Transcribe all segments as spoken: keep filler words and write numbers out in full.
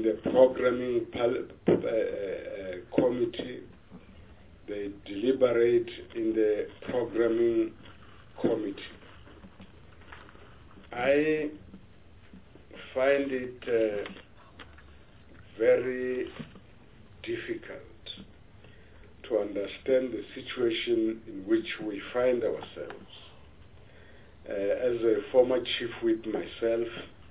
in the programming pal uh, uh, committee. They deliberate in the programming committee. I find it uh, very difficult to understand the situation in which we find ourselves. Uh, as a former chief whip myself,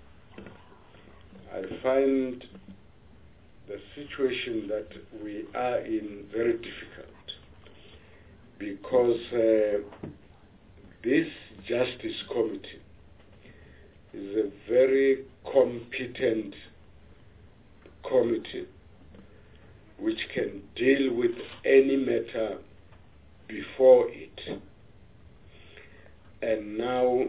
I find the situation that we are in very difficult because uh, this Justice Committee is a very competent committee which can deal with any matter before it. And now,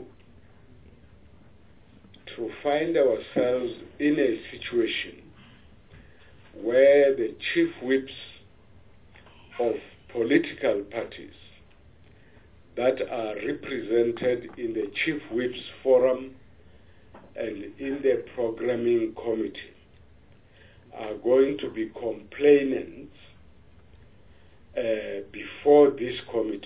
to find ourselves in a situation where the chief whips of political parties that are represented in the Chief Whips Forum and in the programming committee are going to be complainants uh, before this committee,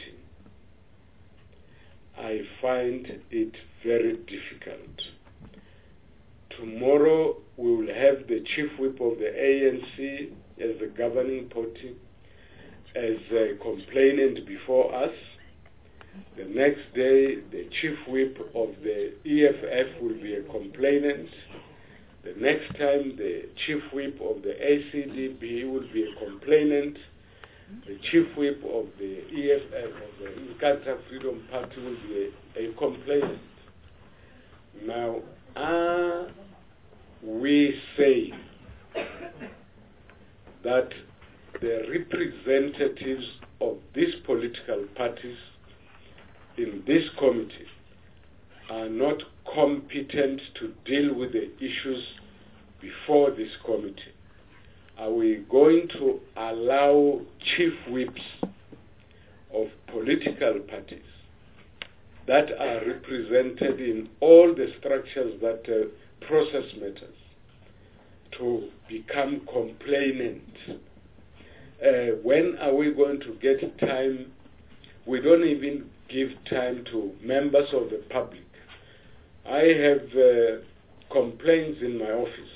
I find it very difficult. Tomorrow we will have the Chief Whip of the A N C as the governing party as a complainant before us. The next day, the Chief Whip of the E F F will be a complainant. The next time, the Chief Whip of the A C D B will be a complainant. The Chief Whip of the E F F, of the Inkatha Freedom Party, will be a, a complainant. Now, are we saying that the representatives of these political parties in this committee are not competent to deal with the issues before this committee? Are we going to allow chief whips of political parties that are represented in all the structures that uh, process matters to become complainants? Uh, when are we going to get time? We don't even give time to members of the public. I have uh, complaints in my office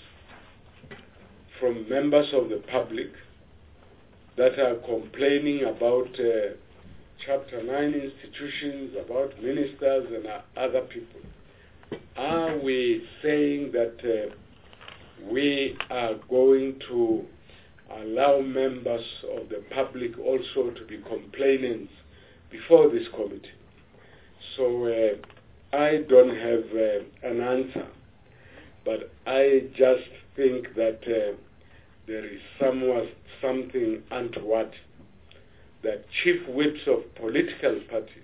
from members of the public that are complaining about uh, Chapter nine institutions, about ministers and uh, other people. Are we saying that uh, we are going to allow members of the public also to be complainants before this committee? So uh, I don't have uh, an answer, but I just think that uh, there is somewhat something untoward that chief whips of political parties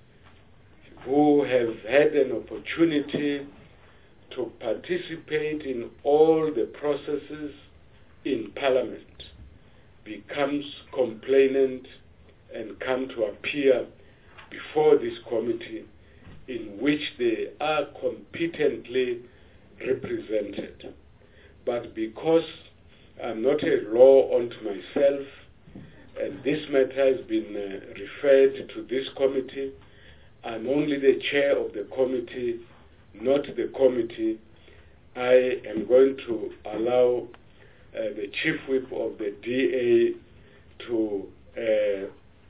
who have had an opportunity to participate in all the processes in Parliament becomes complainant and come to appear before this committee in which they are competently represented. But because I'm not a law unto myself, and this matter has been uh, referred to this committee, I'm only the chair of the committee, not the committee. I am going to allow uh, the chief whip of the D A to uh,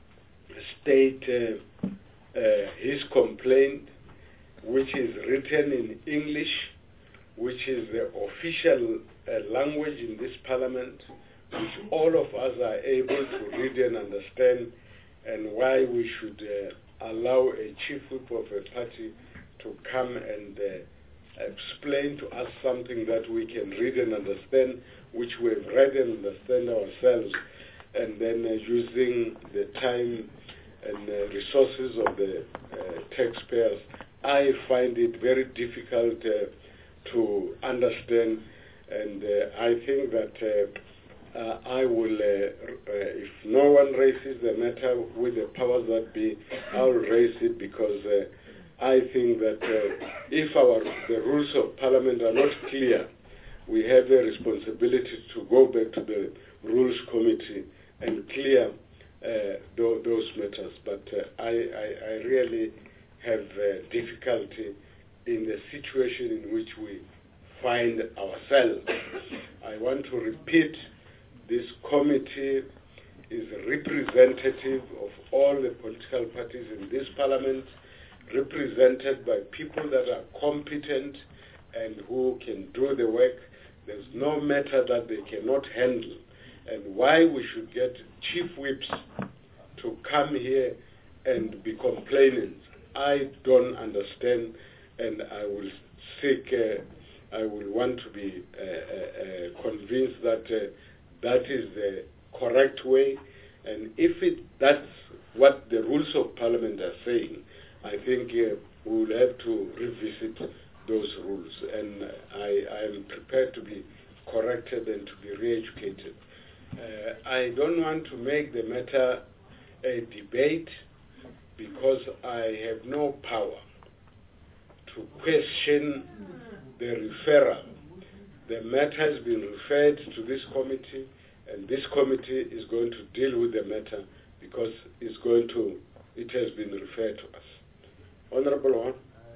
state uh, uh, his complaint, which is written in English, which is the official uh, language in this parliament, which all of us are able to read and understand, and why we should uh, allow a chief whip of a party to come and uh, explain to us something that we can read and understand, which we've read and understand ourselves, and then uh, using the time and uh, resources of the uh, taxpayers. I find it very difficult uh, to understand, and uh, I think that uh, Uh, I will, uh, uh, if no one raises the matter with the powers that be, I will raise it because uh, I think that uh, if our the rules of Parliament are not clear, we have a responsibility to go back to the Rules Committee and clear uh, th those matters. But uh, I, I, I really have uh, difficulty in the situation in which we find ourselves. I want to repeat, this committee is representative of all the political parties in this parliament, represented by people that are competent and who can do the work. There's no matter that they cannot handle. And why we should get chief whips to come here and be complaining, I don't understand, and I will seek, uh, I will want to be uh, uh, convinced that uh, that is the correct way. And if it, that's what the rules of parliament are saying, I think uh, we will have to revisit those rules. And I, I am prepared to be corrected and to be re-educated. Uh, I don't want to make the matter a debate because I have no power to question the referral. The matter has been referred to this committee, and this committee is going to deal with the matter because it's going to, it has been referred to us. Honorable One.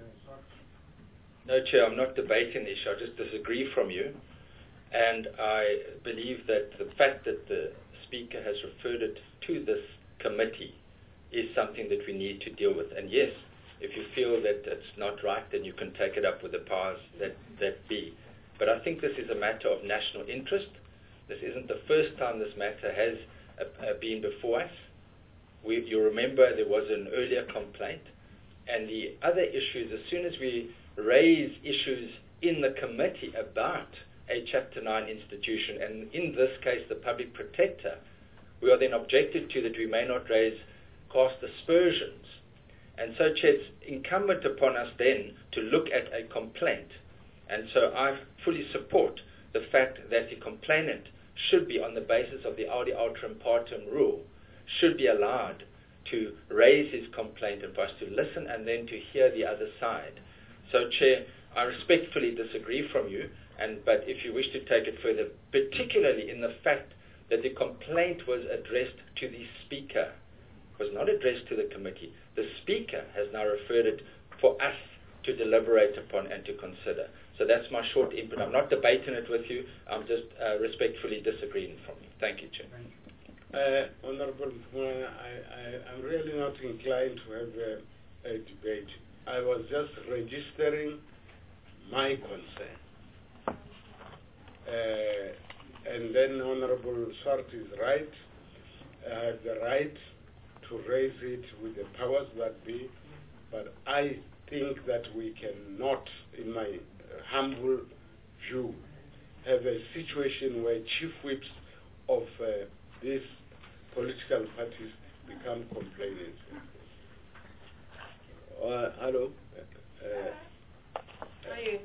No, Chair, I'm not debating the issue. I just disagree from you. And I believe that the fact that the Speaker has referred it to this committee is something that we need to deal with. And yes, if you feel that it's not right, then you can take it up with the powers that, that be. But I think this is a matter of national interest. This isn't the first time this matter has uh, been before us. We, you remember there was an earlier complaint. And the other issues, as soon as we raise issues in the committee about a Chapter nine institution, and in this case the Public Protector, we are then objected to that we may not raise caste aspersions. And so, Chair, it's incumbent upon us then to look at a complaint. And so I fully support the fact that the complainant should be, on the basis of the Audi Alteram Partem rule, should be allowed to raise his complaint and for us to listen and then to hear the other side. So, Chair, I respectfully disagree from you, and but if you wish to take it further, particularly in the fact that the complaint was addressed to the Speaker, was not addressed to the committee. The Speaker has now referred it for us to deliberate upon and to consider. So that's my short input. I'm not debating it with you. I'm just uh, respectfully disagreeing from you. Thank you, Chair. Uh, Honorable, I, I, I'm really not inclined to have a, a debate. I was just registering my concern. Uh, and then Honorable Swart is right. I have the right to raise it with the powers that be, but I think that we cannot, in my humble view, have a situation where chief whips of uh, these political parties become complainants. Uh, hello? Uh, Are you?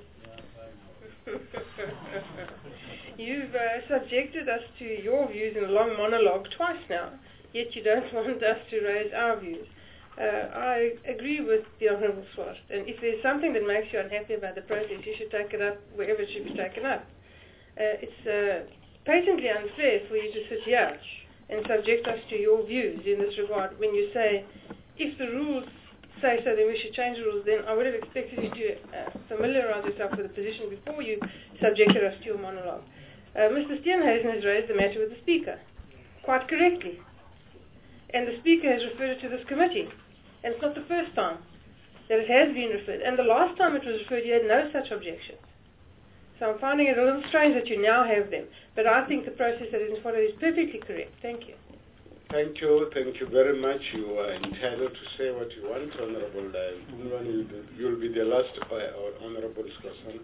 You've uh, subjected us to your views in a long monologue twice now, yet you don't want us to raise our views. Uh, I agree with the Honourable Swart, and if there's something that makes you unhappy about the process, you should take it up wherever it should be taken up. Uh, it's uh, patently unfair for you to sit here and subject us to your views in this regard when you say, if the rules say so, then we should change the rules. Then I would have expected you to uh, familiarise yourself with the position before you subjected us to your monologue. Uh, Mister Steenhuisen has raised the matter with the Speaker, quite correctly. And the Speaker has referred it to this committee. And it's not the first time that it has been referred. And the last time it was referred, you had no such objections. So I'm finding it a little strange that you now have them. But I think the process that is followed is perfectly correct. Thank you. Thank you. Thank you very much. You are entitled to say what you want, Honorable. Uh, you'll be the last, uh, Honorable Skosana.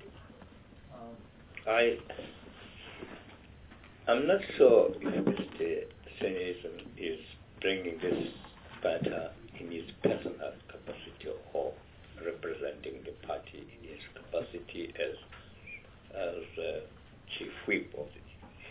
I, I'm not sure if Mister Steenhuisen is bringing this matter in his personal capacity or representing the party in his capacity as as uh, chief whip of the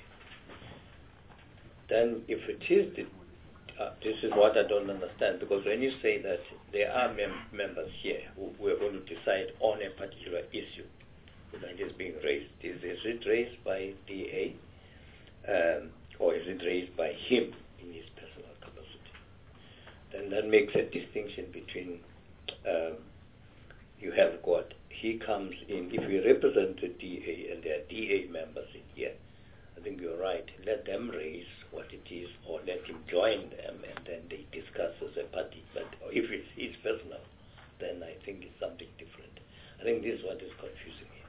then if it is, the, uh, this is what I don't understand, because when you say that there are mem members here who, who are going to decide on a particular issue, that is being raised. Is, is it raised by D A, um, or is it raised by him in his personal capacity? Then that makes a distinction between um, you have got, he comes in, if we represent the D A and there are D A members in here, I think you're right, let them raise what it is or let him join them and then they discuss as a party. But if it's his personal, then I think it's something different. I think this is what is confusing me.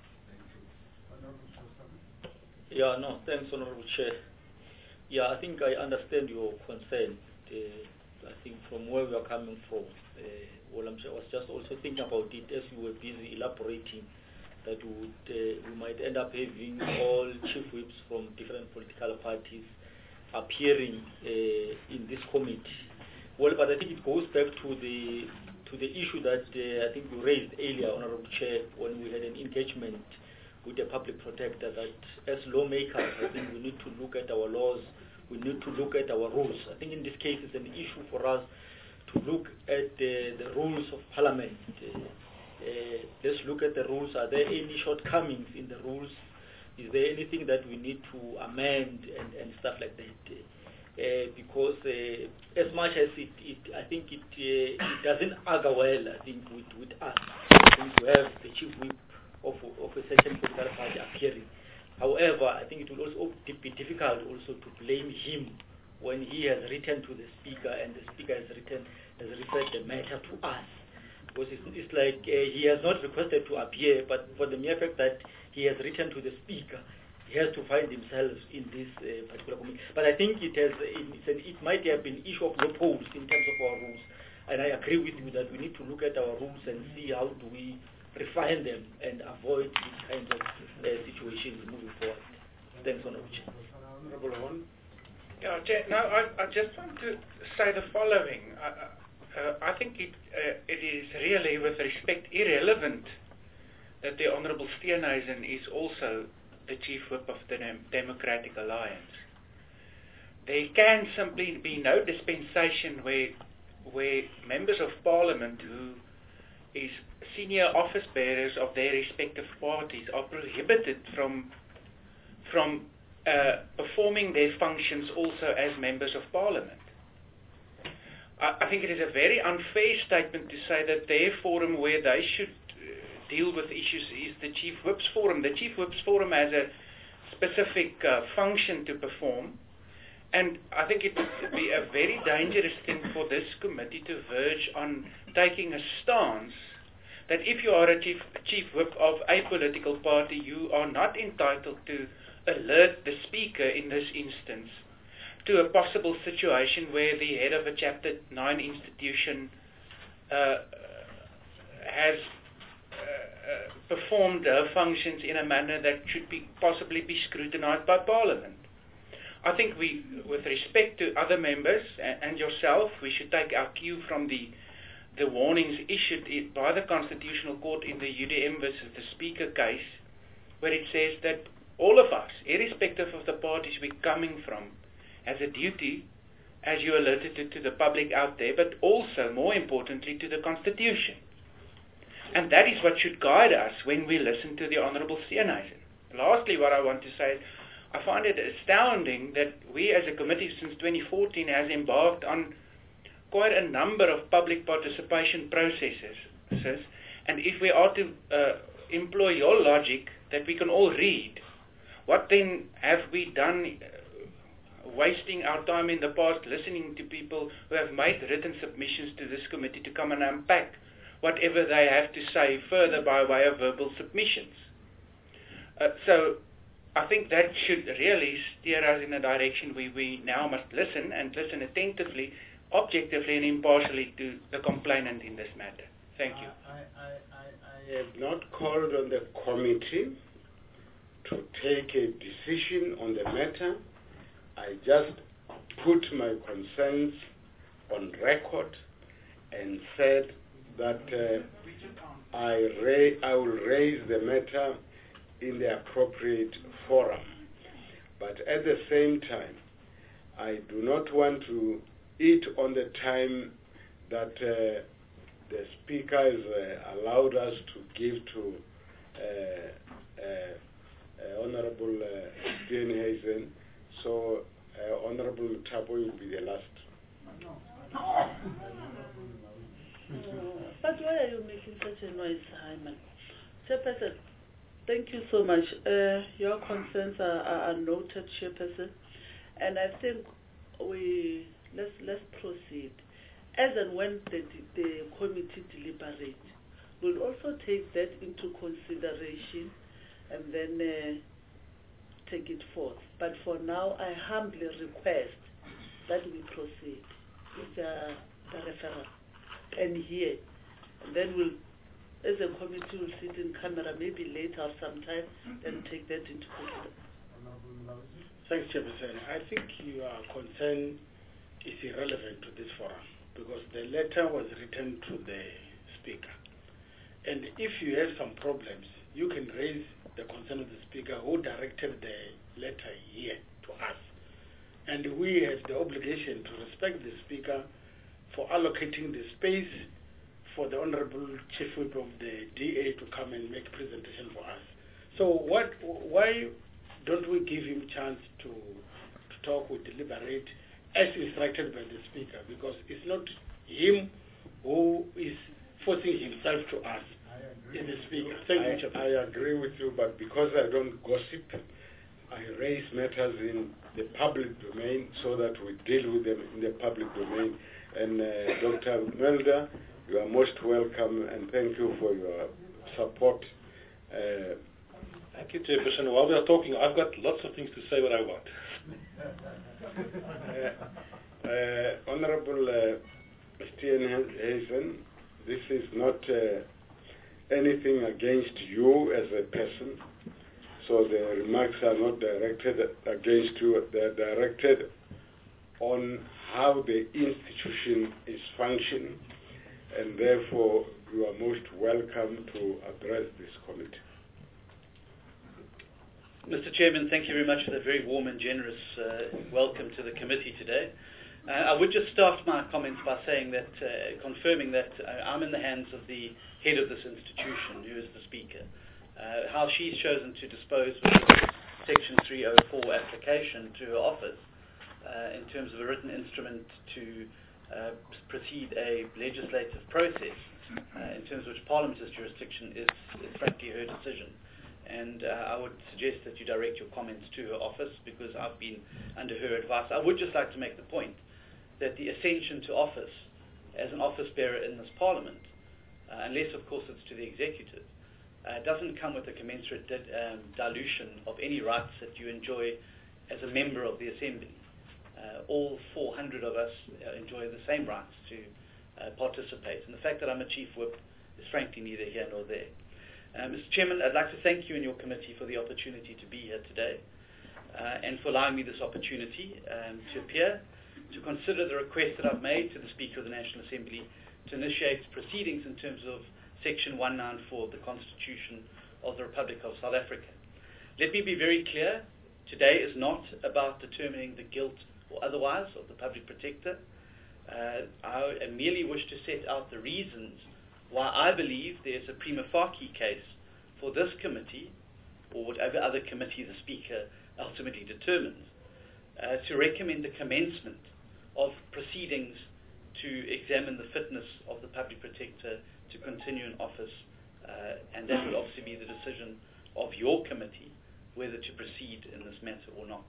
Yeah, no, thanks, Honorable Chair. Yeah, I think I understand your concern. Uh, I think from where we are coming from, uh, well, I'm, I was just also thinking about it as you were busy elaborating that we, would, uh, we might end up having all chief whips from different political parties appearing uh, in this committee. Well, but I think it goes back to the to the issue that uh, I think you raised earlier, Honorable Chair, when we had an engagement with the public protector, that as lawmakers, I think we need to look at our laws, we need to look at our rules. I think in this case it's an issue for us to look at uh, the rules of Parliament. Uh, uh, let's look at the rules. Are there any shortcomings in the rules? Is there anything that we need to amend and, and stuff like that? Uh, because uh, as much as it, it I think it, uh, it doesn't argue well, I think, with, with us. I think to have the chief whip of, of a certain political party appearing. However, I think it will also be difficult also to blame him when he has written to the speaker and the speaker has written has referred the matter to us. Because it's, it's like uh, he has not requested to appear, but for the mere fact that he has written to the speaker, he has to find himself in this uh, particular committee. But I think it has it's an, it might have been issue of loopholes in terms of our rules, and I agree with you that we need to look at our rules and see how do we refine them and avoid these kinds of uh, situations moving forward. Thanks, Honorable Chair. Honorable Hon. Yeah, Chair, no, I, I just want to say the following. I, uh, I think it, uh, it is really, with respect, irrelevant that the Honourable Steenhuisen is also the Chief Whip of the Dem Democratic Alliance. There can simply be no dispensation where, where members of Parliament who is senior office bearers of their respective parties are prohibited from from uh, performing their functions also as members of Parliament. I, I think it is a very unfair statement to say that their forum where they should uh, deal with issues is the Chief Whip's forum. The Chief Whip's forum has a specific uh, function to perform, and I think it would be a very dangerous thing for this committee to verge on taking a stance that if you are a chief, chief whip of a political party, you are not entitled to alert the speaker in this instance to a possible situation where the head of a Chapter nine institution uh, has uh, uh, performed her functions in a manner that should be possibly be scrutinized by Parliament. I think we, with respect to other members and, and yourself, we should take our cue from the the warnings issued by the Constitutional Court in the U D M versus the Speaker case, where it says that all of us, irrespective of the parties we're coming from, has a duty, as you alerted to, to the public out there, but also, more importantly, to the Constitution. And that is what should guide us when we listen to the Honourable Steenhuisen. Lastly, what I want to say is, I find it astounding that we as a committee since twenty fourteen has embarked on quite a number of public participation processes, and if we are to uh, employ your logic that we can all read, what then have we done uh, wasting our time in the past listening to people who have made written submissions to this committee to come and unpack whatever they have to say further by way of verbal submissions? Uh, so I think that should really steer us in a direction where we now must listen and listen attentively, objectively and impartially to the complainant in this matter. Thank you. I, I, I, I have not called on the committee to take a decision on the matter. I just put my concerns on record and said that uh, I, ra I will raise the matter in the appropriate forum. But at the same time, I do not want to eat on the time that uh, the speaker has uh, allowed us to give to uh, uh, Honorable uh, Steenhuisen. So uh, Honorable Thabo will be the last. Uh, but why are you making such a noise, Hyman? Chairperson, thank you so much. Uh, your concerns are, are, are noted, Chairperson, and I think we let's let's proceed. As and when the the committee deliberates, we'll also take that into consideration, and then uh, take it forth. But for now, I humbly request that we proceed with the, the referral and hear, and then we'll. As a committee will sit in camera maybe later or sometime and take that into consideration. Thanks, Chairperson. I think your concern is irrelevant to this forum because the letter was written to the Speaker. And if you have some problems, you can raise the concern of the Speaker who directed the letter here to us. And we have the obligation to respect the Speaker for allocating the space for the Honorable Chief Whip of the D A to come and make presentation for us. So what? Why don't we give him a chance to, to talk, we deliberate, as instructed by the Speaker, because it's not him who is forcing himself to us. It's the Speaker. Thank I, you, I agree with you, but because I don't gossip, I raise matters in the public domain so that we deal with them in the public domain. And uh, Doctor Mulder, you are most welcome, and thank you for your support. Uh, thank you, Chairperson. While we are talking, I've got lots of things to say what I want. uh, uh, Honorable uh, Steenhuisen, this is not uh, anything against you as a person, so the remarks are not directed against you. They are directed on how the institution is functioning, and therefore you are most welcome to address this committee. Mister Chairman, thank you very much for that very warm and generous uh, welcome to the committee today. Uh, I would just start my comments by saying that, uh, confirming that uh, I'm in the hands of the head of this institution, who is the Speaker. Uh, how she's chosen to dispose with the Section three oh four application to her office uh, in terms of a written instrument to uh, proceed a legislative process uh, in terms of which Parliament's jurisdiction is, is frankly her decision. And uh, I would suggest that you direct your comments to her office because I've been under her advice. I would just like to make the point that the ascension to office as an office bearer in this Parliament, uh, unless of course it's to the executive, uh, doesn't come with a commensurate di- um, dilution of any rights that you enjoy as a member of the Assembly. Uh, all four hundred of us uh, enjoy the same rights to uh, participate. And the fact that I'm a Chief Whip is frankly neither here nor there. Uh, Mister Chairman, I'd like to thank you and your committee for the opportunity to be here today uh, and for allowing me this opportunity um, to appear, to consider the request that I've made to the Speaker of the National Assembly to initiate proceedings in terms of Section one ninety-four of the Constitution of the Republic of South Africa. Let me be very clear, today is not about determining the guilt or otherwise of the Public Protector. Uh, I merely wish to set out the reasons why I believe there's a prima facie case for this committee, or whatever other committee the Speaker ultimately determines, uh, to recommend the commencement of proceedings to examine the fitness of the Public Protector to continue in office, uh, and that would obviously be the decision of your committee whether to proceed in this matter or not.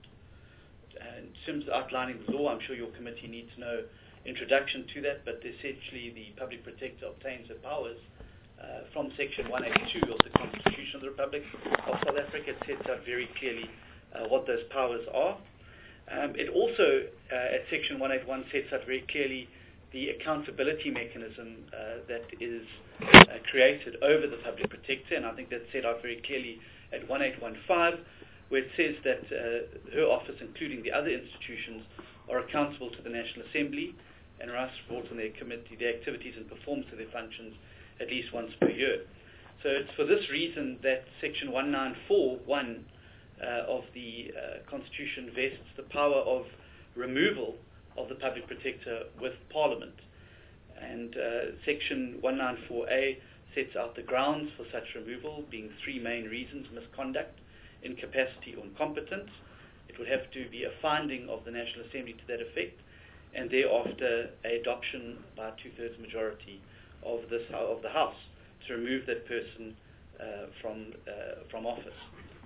Uh, in terms of outlining the law, I'm sure your committee needs no introduction to that, but essentially the Public Protector obtains her powers uh, from Section one eighty-two of the Constitution of the Republic of South Africa. It sets out very clearly uh, what those powers are. Um, it also, uh, at Section one eighty-one, sets out very clearly the accountability mechanism uh, that is uh, created over the Public Protector, and I think that's set out very clearly at one eight one five, where it says that uh, her office, including the other institutions, are accountable to the National Assembly and are asked to report on their committee, their activities and performance of their functions at least once per year. So it's for this reason that Section one ninety-four point one uh, of the uh, Constitution vests the power of removal of the Public Protector with Parliament. And uh, Section one ninety-four A sets out the grounds for such removal, being three main reasons: misconduct, incapacity, or incompetence. It would have to be a finding of the National Assembly to that effect, and thereafter a adoption by a two-thirds majority of this of the House to remove that person uh, from uh, from office.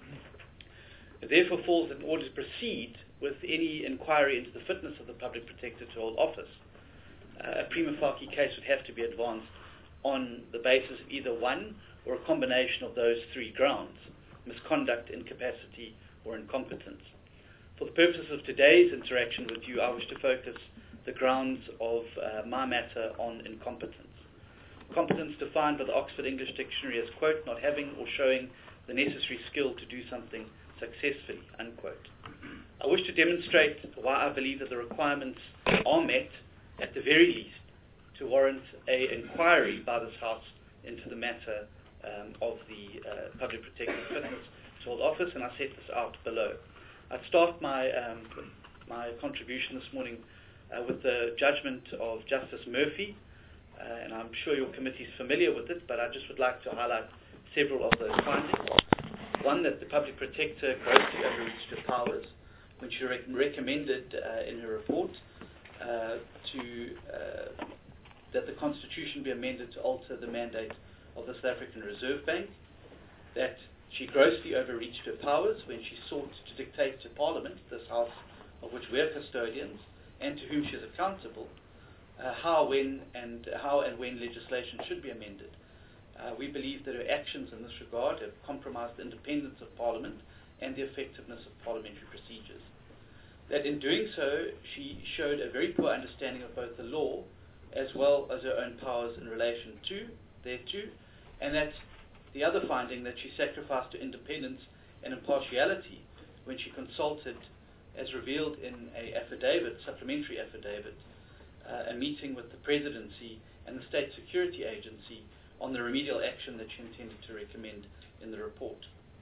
It therefore falls that in order to proceed with any inquiry into the fitness of the Public Protector to hold office, uh, a prima facie case would have to be advanced on the basis of either one or a combination of those three grounds: misconduct, incapacity, or incompetence. For the purposes of today's interaction with you, I wish to focus the grounds of uh, my matter on incompetence. Competence defined by the Oxford English Dictionary as, quote, not having or showing the necessary skill to do something successfully, unquote. I wish to demonstrate why I believe that the requirements are met, at the very least, to warrant an inquiry by this House into the matter um, of the uh, Public Protector's fitness to hold office, and I set this out below. I'd start my, um, my contribution this morning uh, with the judgment of Justice Murphy, uh, and I'm sure your committee is familiar with it, but I just would like to highlight several of those findings. One, that the Public Protector grossly overreached her powers when she rec- recommended uh, in her report uh, to uh, that the Constitution be amended to alter the mandate of the South African Reserve Bank, that she grossly overreached her powers when she sought to dictate to Parliament, this House of which we are custodians, and to whom she is accountable, uh, how, when, and how and when legislation should be amended. Uh, we believe that her actions in this regard have compromised the independence of Parliament and the effectiveness of parliamentary procedures. That in doing so, she showed a very poor understanding of both the law as well as her own powers in relation to thereto, and that the other finding, that she sacrificed to independence and impartiality when she consulted, as revealed in a affidavit, supplementary affidavit, uh, a meeting with the Presidency and the State Security Agency on the remedial action that she intended to recommend in the report.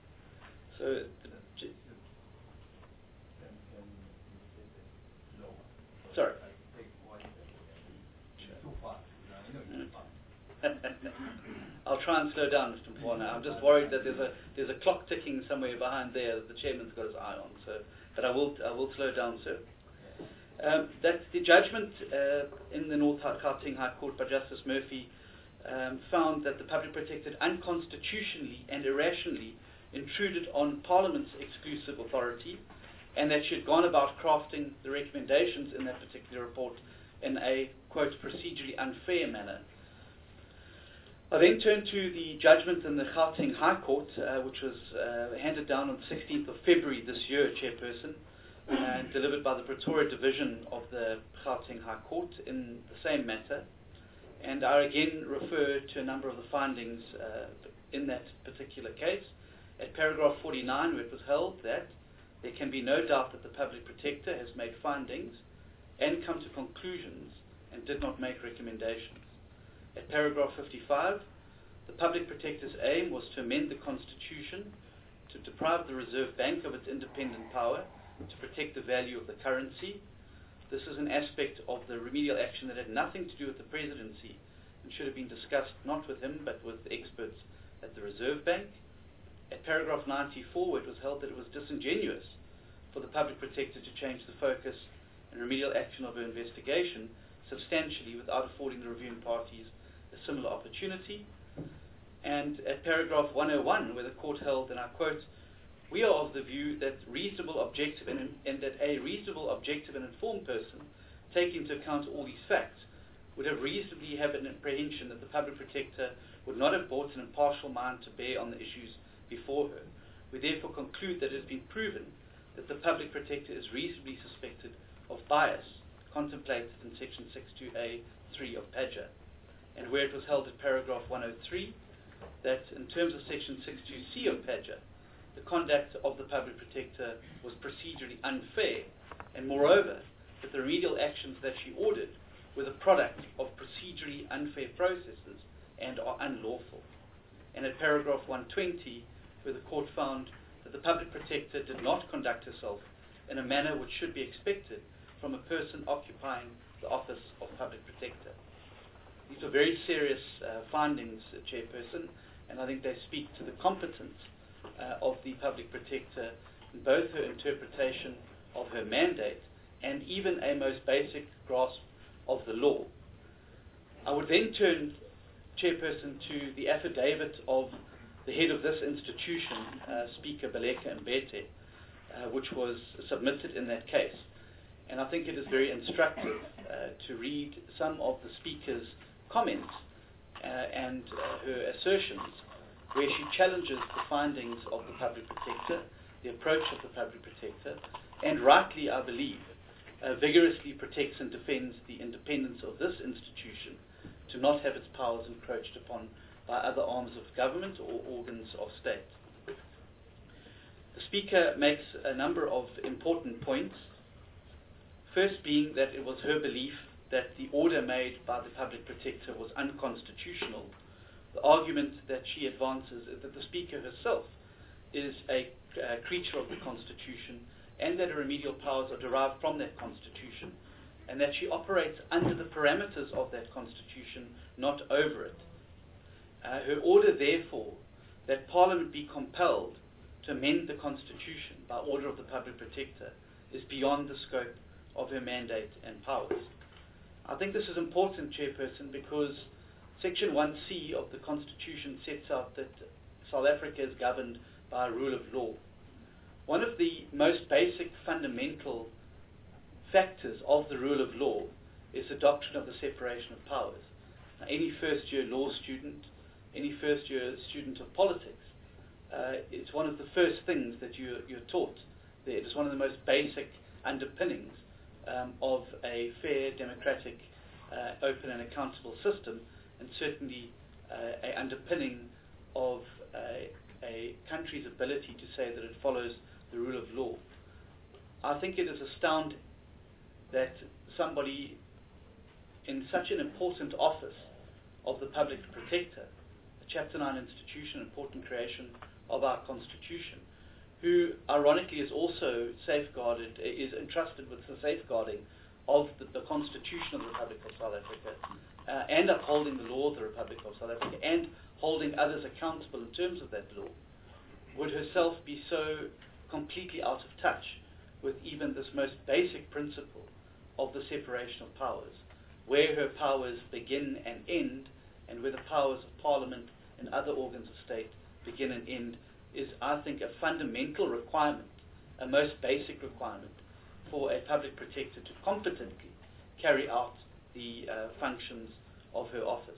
So, the, sorry. I'll try and slow down, Mister Mfwana. I'm just worried that there's a there's a clock ticking somewhere behind there that the chairman's got his eye on. So, but I will I will slow down, sir. Um, that the judgment uh, in the North Gauteng High Court by Justice Murphy um, found that the Public Protector unconstitutionally and irrationally intruded on Parliament's exclusive authority, and that she had gone about crafting the recommendations in that particular report in a, quote, procedurally unfair manner. I then turned to the judgment in the Gauteng High Court, uh, which was uh, handed down on the sixteenth of February this year, Chairperson, and delivered by the Pretoria Division of the Gauteng High Court in the same matter. And I again refer to a number of the findings uh, in that particular case. At paragraph forty-nine, where it was held that there can be no doubt that the Public Protector has made findings and come to conclusions and did not make recommendations. At paragraph fifty-five, the Public Protector's aim was to amend the Constitution to deprive the Reserve Bank of its independent power to protect the value of the currency. This is an aspect of the remedial action that had nothing to do with the Presidency and should have been discussed not with him but with experts at the Reserve Bank. At paragraph ninety-four, it was held that it was disingenuous for the Public Protector to change the focus and remedial action of her investigation substantially without affording the reviewing parties a similar opportunity. And at paragraph one oh one, where the court held, and I quote, "We are of the view that reasonable, objective, and, and that a reasonable, objective, and informed person, taking into account all these facts, would have reasonably have an apprehension that the Public Protector would not have brought an impartial mind to bear on the issues before her. We therefore conclude that it has been proven that the Public Protector is reasonably suspected of bias, contemplated in section sixty-two A three of P A J A." And where it was held at paragraph one oh three, that in terms of section sixty-two C of P A J A, the conduct of the Public Protector was procedurally unfair, and moreover, that the remedial actions that she ordered were the product of procedurally unfair processes and are unlawful. And at paragraph one twenty, where the court found that the Public Protector did not conduct herself in a manner which should be expected from a person occupying the office of Public Protector. These are very serious uh, findings, uh, Chairperson, and I think they speak to the competence uh, of the Public Protector in both her interpretation of her mandate and even a most basic grasp of the law. I would then turn, Chairperson, to the affidavit of the head of this institution, uh, Speaker Baleka Mbete, uh, which was submitted in that case. And I think it is very instructive uh, to read some of the Speaker's comments uh, and uh, her assertions, where she challenges the findings of the Public Protector, the approach of the Public Protector, and rightly, I believe, uh, vigorously protects and defends the independence of this institution to not have its powers encroached upon by other arms of government or organs of state. The Speaker makes a number of important points. First being that it was her belief that the order made by the Public Protector was unconstitutional. The argument that she advances is that the Speaker herself is a uh, creature of the Constitution and that her remedial powers are derived from that Constitution and that she operates under the parameters of that Constitution, not over it. Uh, her order, therefore, that Parliament be compelled to amend the Constitution by order of the Public Protector is beyond the scope of her mandate and powers. I think this is important, Chairperson, because Section one C of the Constitution sets out that South Africa is governed by a rule of law. One of the most basic fundamental factors of the rule of law is the doctrine of the separation of powers. Now, any first-year law student, any first-year student of politics, uh, it's one of the first things that you, you're taught there. It is one of the most basic underpinnings um, of a fair, democratic, uh, open and accountable system, and certainly uh, a underpinning of uh, a country's ability to say that it follows the rule of law. I think it is astounding that somebody in such an important office of the Public Protector, a Chapter nine institution, important creation of our Constitution, who ironically is also safeguarded, is entrusted with the safeguarding of the, the Constitution of the Republic of South Africa, uh, and upholding the law of the Republic of South Africa, and holding others accountable in terms of that law, would herself be so completely out of touch with even this most basic principle of the separation of powers, where her powers begin and end, and where the powers of Parliament and other organs of state begin and end, is, I think, a fundamental requirement, a most basic requirement for a Public Protector to competently carry out the uh, functions of her office.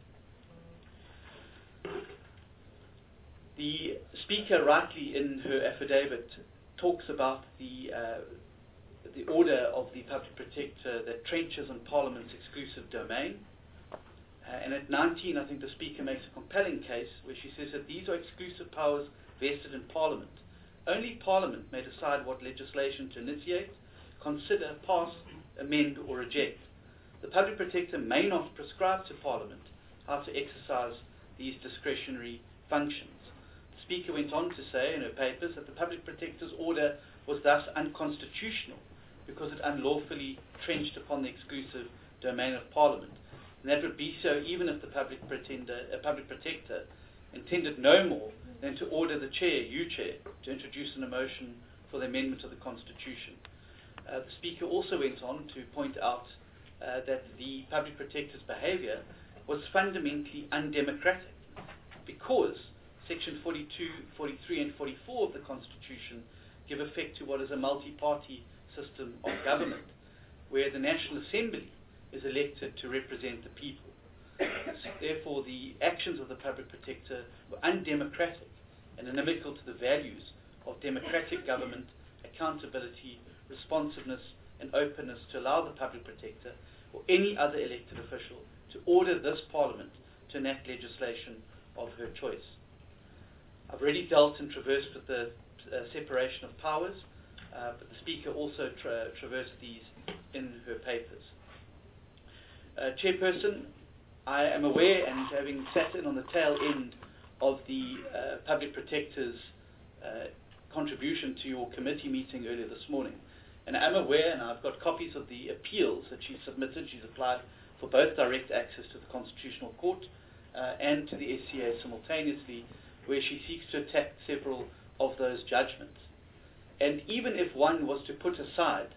The Speaker, rightly in her affidavit, talks about the uh, the order of the Public Protector that trenches on Parliament's exclusive domain. Uh, and at nineteen, I think the Speaker makes a compelling case where she says that these are exclusive powers vested in Parliament. Only Parliament may decide what legislation to initiate, consider, pass, amend or reject. The Public Protector may not prescribe to Parliament how to exercise these discretionary functions. The Speaker went on to say in her papers that the Public Protector's order was thus unconstitutional because it unlawfully trenched upon the exclusive domain of Parliament. And that would be so even if the Public, Pretender, uh, Public Protector intended no more than to order the Chair, you Chair, to introduce an motion for the amendment of the Constitution. Uh, the Speaker also went on to point out uh, that the Public Protector's behaviour was fundamentally undemocratic because Section forty-two, forty-three and forty-four of the Constitution give effect to what is a multi-party system of government, where the National Assembly is elected to represent the people. Therefore, the actions of the Public Protector were undemocratic and inimical to the values of democratic government, accountability, responsiveness and openness to allow the Public Protector or any other elected official to order this Parliament to enact legislation of her choice. I've already dealt and traversed with the uh, separation of powers, uh, but the Speaker also tra traversed these in her papers. Uh, Chairperson, I am aware, and having sat in on the tail end of the uh, Public Protector's uh, contribution to your committee meeting earlier this morning, and I'm aware, and I've got copies of the appeals that she submitted. She's applied for both direct access to the Constitutional Court uh, and to the S C A simultaneously, where she seeks to attack several of those judgments. And even if one was to put aside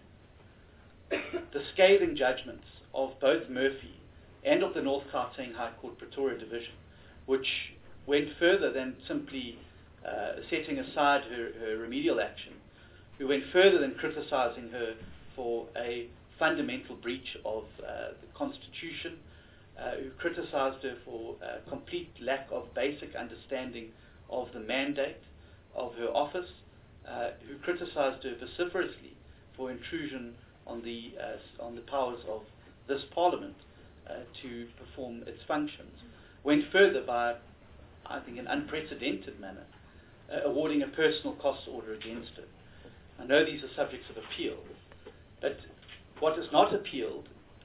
the scathing judgments of both Murphy and of the North Gauteng High Court Pretoria Division, which went further than simply uh, setting aside her, her remedial action, who went further than criticizing her for a fundamental breach of uh, the Constitution, uh, who criticized her for a complete lack of basic understanding of the mandate of her office, uh, who criticized her vociferously for intrusion on the uh, on the powers of this Parliament uh, to perform its functions, went further by, I think, an unprecedented manner, uh, awarding a personal cost order against her. I know these are subjects of appeal, but what is not appealed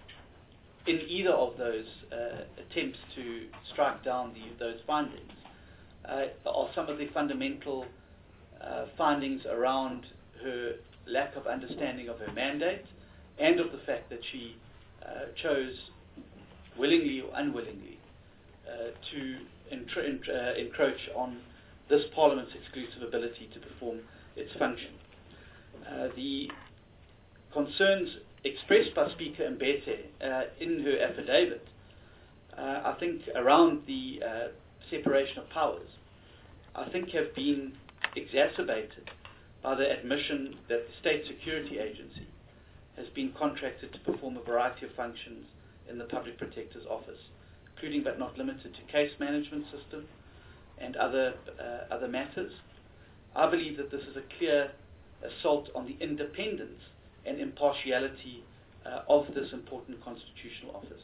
in either of those uh, attempts to strike down the, those findings uh, are some of the fundamental uh, findings around her lack of understanding of her mandate and of the fact that she uh, chose, willingly or unwillingly, uh, to entr- ent- uh, encroach on this Parliament's exclusive ability to perform its function. Uh, the concerns expressed by Speaker Mbete uh, in her affidavit, uh, I think, around the uh, separation of powers, I think have been exacerbated by the admission that the State Security Agency has been contracted to perform a variety of functions in the Public Protector's Office, including but not limited to case management system and other uh, other matters. I believe that this is a clear assault on the independence and impartiality uh, of this important constitutional office.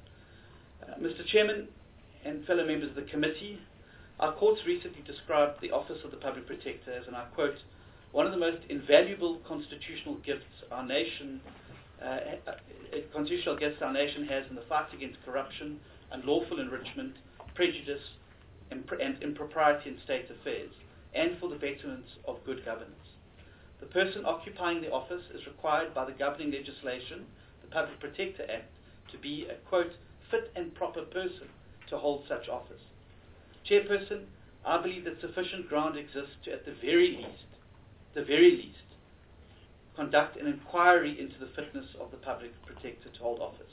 Uh, Mister Chairman and fellow members of the committee, our courts recently described the Office of the Public Protector as, and I quote, one of the most invaluable constitutional gifts our nation, uh, constitutional gifts our nation has in the fight against corruption, unlawful enrichment, prejudice, imp- and impropriety in state affairs, and for the betterment of good governance. The person occupying the office is required by the governing legislation, the Public Protector Act, to be a, quote, fit and proper person to hold such office. Chairperson, I believe that sufficient ground exists to, at the very least, the very least, conduct an inquiry into the fitness of the Public Protector to hold office.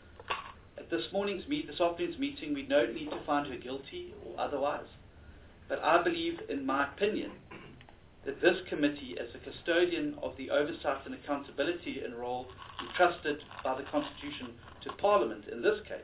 At this morning's meet, this afternoon's meeting, we don't need to find her guilty or otherwise, but I believe, in my opinion, that this committee, as the custodian of the oversight and accountability and role entrusted by the Constitution to Parliament in this case,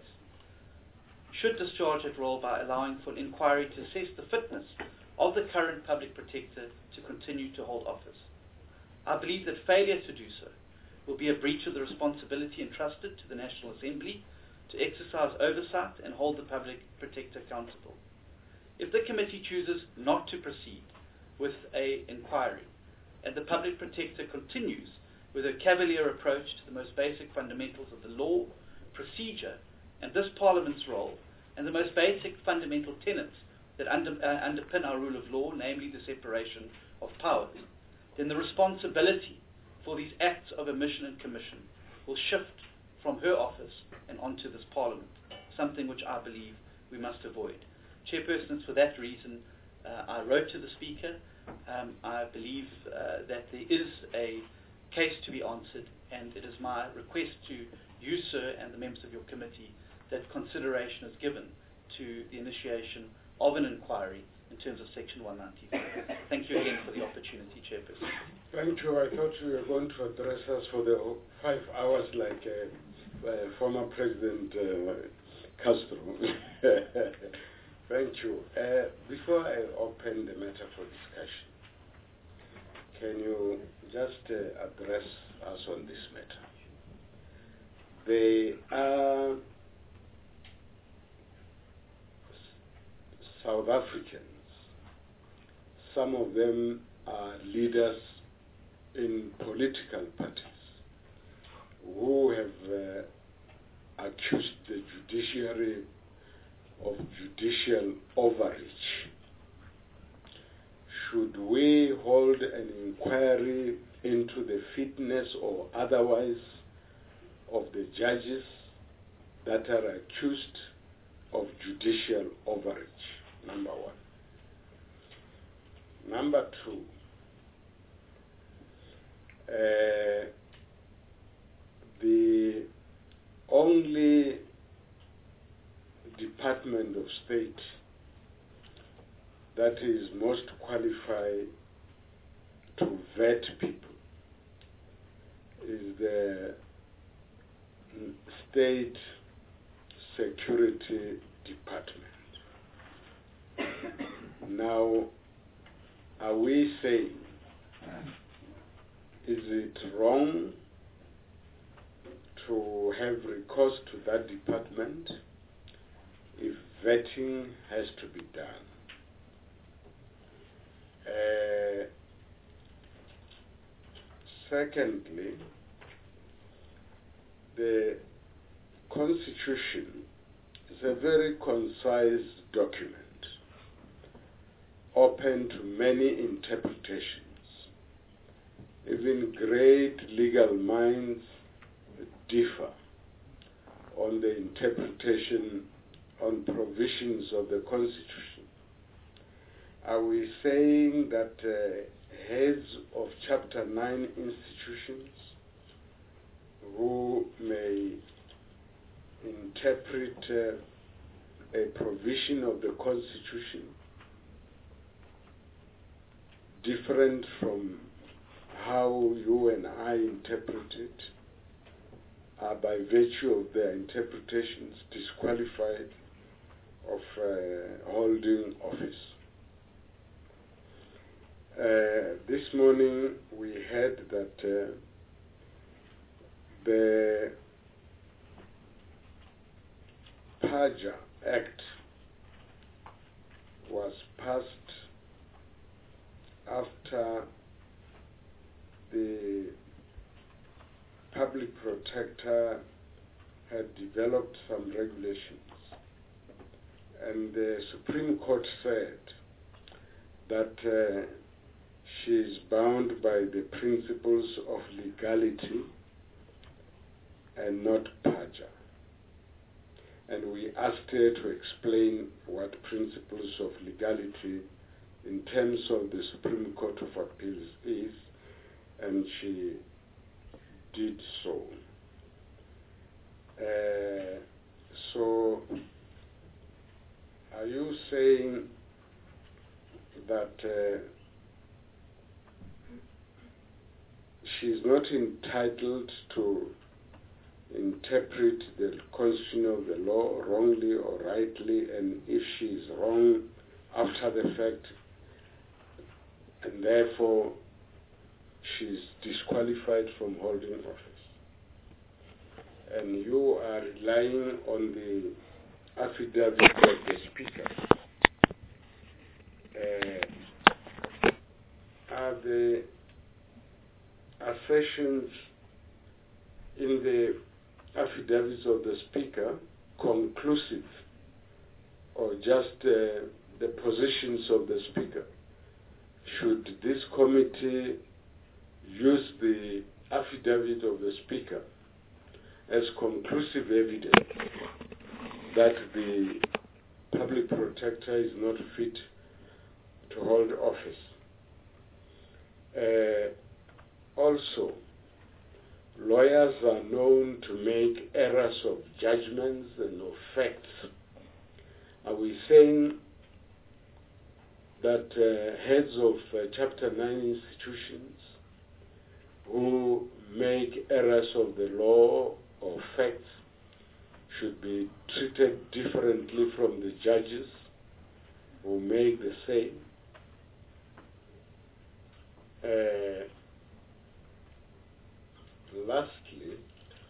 should discharge that role by allowing for an inquiry to assess the fitness of the current Public Protector to continue to hold office. I believe that failure to do so will be a breach of the responsibility entrusted to the National Assembly to exercise oversight and hold the Public Protector accountable. If the committee chooses not to proceed with an inquiry, and the Public Protector continues with a cavalier approach to the most basic fundamentals of the law, procedure, and this Parliament's role, and the most basic fundamental tenets that under, uh, underpin our rule of law, namely the separation of powers, then the responsibility for these acts of omission and commission will shift from her office and onto this Parliament, something which I believe we must avoid. Chairperson, for that reason, uh, I wrote to the Speaker. Um, I believe uh, that there is a case to be answered, and it is my request to you, sir, and the members of your committee that consideration is given to the initiation of an inquiry in terms of Section one ninety-four. Thank you again for the opportunity, Chairperson. Thank you. I thought you were going to address us for the five hours like uh, uh, former President uh, Castro. Thank you. Uh, before I open the matter for discussion, can you just uh, address us on this matter? They are South Africans. Some of them are leaders in political parties who have uh, accused the judiciary of judicial overreach. Should we hold an inquiry into the fitness or otherwise of the judges that are accused of judicial overreach, number one. Number two, uh, the only Department of State that is most qualified to vet people is the State Security Department. Now, are we saying, is it wrong to have recourse to that department if vetting has to be done? Uh, secondly, the Constitution is a very concise document, open to many interpretations. Even great legal minds differ on the interpretation on provisions of the Constitution. Are we saying that uh, heads of Chapter nine institutions who may interpret uh, a provision of the Constitution different from how you and I interpret it are by virtue of their interpretations disqualified of uh, holding office? Uh, this morning we heard that uh, the Paja Act was passed after the public protector had developed some regulations, and the Supreme Court said that uh, she is bound by the principles of legality and not Paja. And we asked her to explain what principles of legality in terms of the Supreme Court of Appeals is, and she did so. Uh, so, are you saying that uh, she's not entitled to interpret the constitution of the law wrongly or rightly, and if she is wrong after the fact, and therefore she's disqualified from holding office? And you are relying on the affidavit of the Speaker. Uh, are the assertions in the affidavits of the Speaker conclusive, or just uh, the positions of the Speaker? Should this committee use the affidavit of the Speaker as conclusive evidence that the public protector is not fit to hold office? Uh, also, lawyers are known to make errors of judgments and of facts. Are we saying that uh, heads of uh, Chapter nine institutions who make errors of the law or facts should be treated differently from the judges who make the same? Uh, lastly,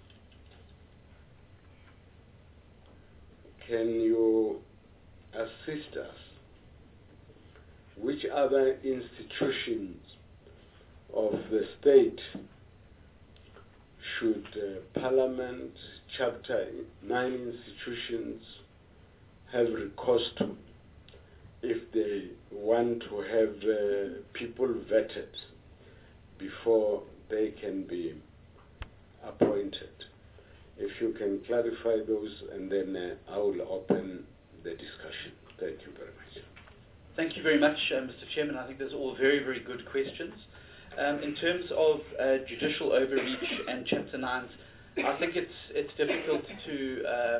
can you assist us? Which other institutions of the state should uh, Parliament, Chapter nine institutions have recourse to if they want to have uh, people vetted before they can be appointed? if you can clarify those, and then uh, I will open the discussion. Thank you very much. Thank you very much, uh, Mister Chairman. I think those are all very, very good questions. Um, in terms of uh, judicial overreach and Chapter nines, I think it's it's difficult to uh,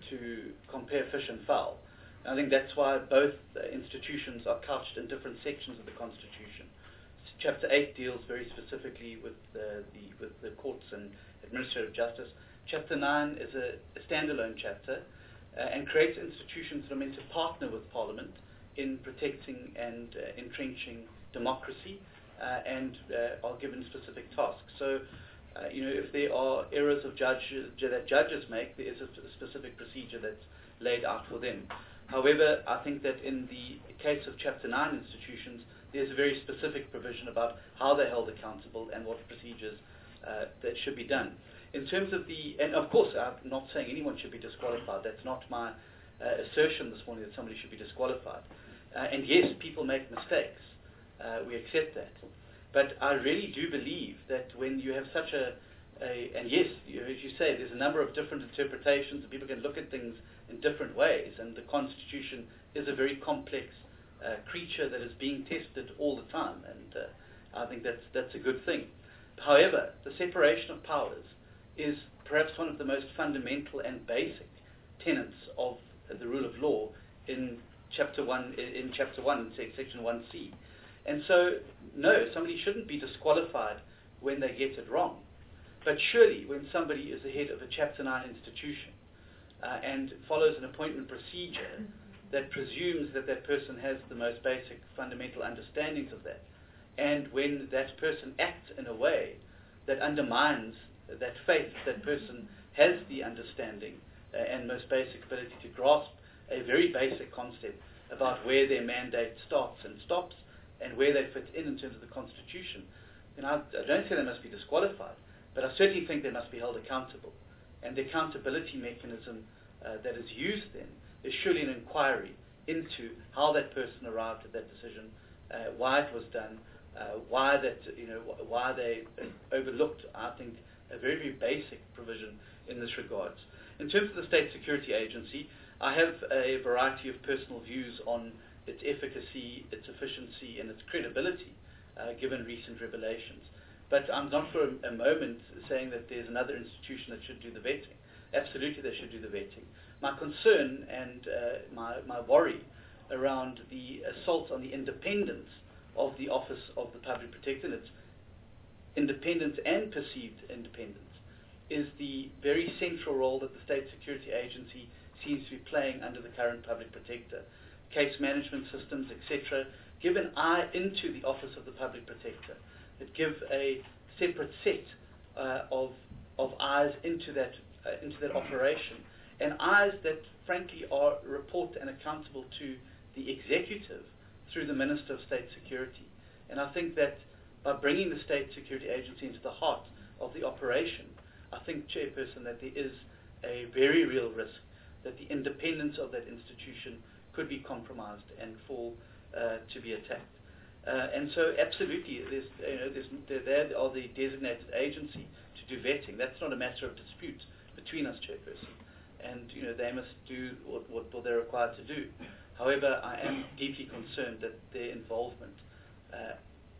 to compare fish and fowl. And I think that's why both uh, institutions are couched in different sections of the Constitution. Chapter eight deals very specifically with uh, the with the courts and administrative justice. Chapter nine is a, a standalone chapter uh, and creates institutions that are meant to partner with Parliament in protecting and uh, entrenching democracy uh, and uh, are given specific tasks. So, uh, you know, if there are errors of judges that judges make, there is a, a specific procedure that's laid out for them. However, I think that in the case of Chapter nine institutions, there's a very specific provision about how they're held accountable and what procedures uh, that should be done. In terms of the, and of course, I'm not saying anyone should be disqualified. That's not my uh, assertion this morning that somebody should be disqualified. Uh, and yes, people make mistakes. Uh, we accept that. But I really do believe that when you have such a, a and yes, you, as you say, there's a number of different interpretations, and people can look at things in different ways, and the Constitution is a very complex uh, creature that is being tested all the time, and uh, I think that's, that's a good thing. However, the separation of powers is perhaps one of the most fundamental and basic tenets of uh, the rule of law in Chapter one, in Chapter one, say Section one C. And so, no, somebody shouldn't be disqualified when they get it wrong. But surely, when somebody is the head of a Chapter nine institution uh, and follows an appointment procedure that presumes that that person has the most basic fundamental understandings of that, and when that person acts in a way that undermines that faith that person has the understanding uh, and most basic ability to grasp a very basic concept about where their mandate starts and stops and where they fit in in terms of the Constitution, then I, I don't say they must be disqualified, but I certainly think they must be held accountable. And the accountability mechanism uh, that is used then is surely an inquiry into how that person arrived at that decision, uh, why it was done, uh, why that you know why they overlooked, I think, a very, very basic provision in this regards. In terms of the State Security Agency, I have a variety of personal views on its efficacy, its efficiency, and its credibility, uh, given recent revelations. But I'm not for a, a moment saying that there's another institution that should do the vetting. Absolutely, they should do the vetting. My concern and uh, my, my worry around the assault on the independence of the Office of the Public Protector, and its independence and perceived independence, is the very central role that the State Security Agency seems to be playing under the current Public Protector. Case management systems, et cetera, give an eye into the Office of the Public Protector, that give a separate set uh, of of eyes into that uh, into that operation, and eyes that frankly are report and accountable to the executive through the Minister of State Security. And I think that by bringing the State Security Agency into the heart of the operation, I think, Chairperson, that there is a very real risk that the independence of that institution could be compromised and fall uh, to be attacked. Uh, and so, absolutely, there's, you know, there's, there, there are the designated agency to do vetting. That's not a matter of dispute between us, Chairperson. And, you know, they must do what, what, what they're required to do. However, I am deeply concerned that their involvement uh,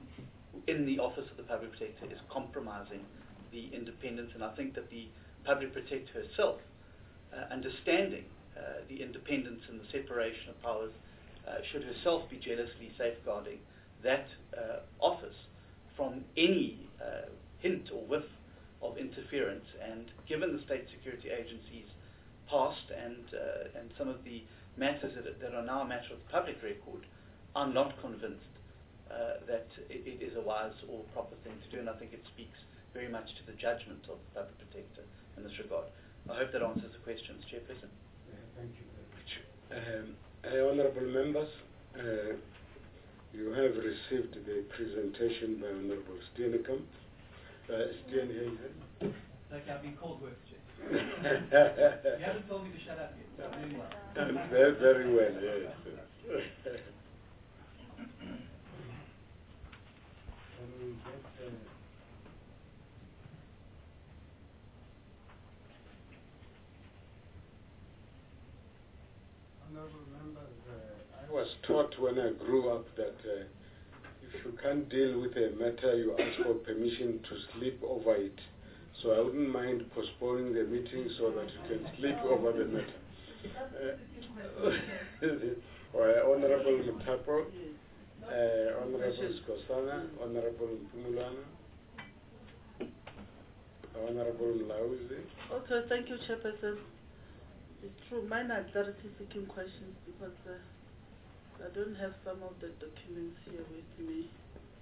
in the Office of the Public Protector is compromising the independence. And I think that the Public Protector herself, Uh, understanding uh, the independence and the separation of powers, uh, should herself be jealously safeguarding that uh, office from any uh, hint or whiff of interference. And given the State Security Agency's past and uh, and some of the matters that, that are now a matter of public record, I'm not convinced uh, that it, it is a wise or proper thing to do, and I think it speaks very much to the judgment of the Public Protector in this regard. I hope that answers the questions, Chairperson. Uh, thank you very much. Um, uh, honourable members, uh, you have received the presentation by Honourable Steenkamp, uh, Steenhuisen. Like I've been called work, Chair. You haven't told me to shut up yet, so I'm doing well. Um, very, very well, yes. Can we get, uh, was taught when I grew up that uh, if you can't deal with a matter, you ask for permission to sleep over it. So I wouldn't mind postponing the meeting so that you can sleep over the matter. Uh, Honorable Mutapo, uh, Honorable Skosana, Honorable Mpumulwana, Honorable Mlauzi. Okay, thank you, Chairperson. It's true, mine are clarity-seeking questions because uh, I don't have some of the documents here with me.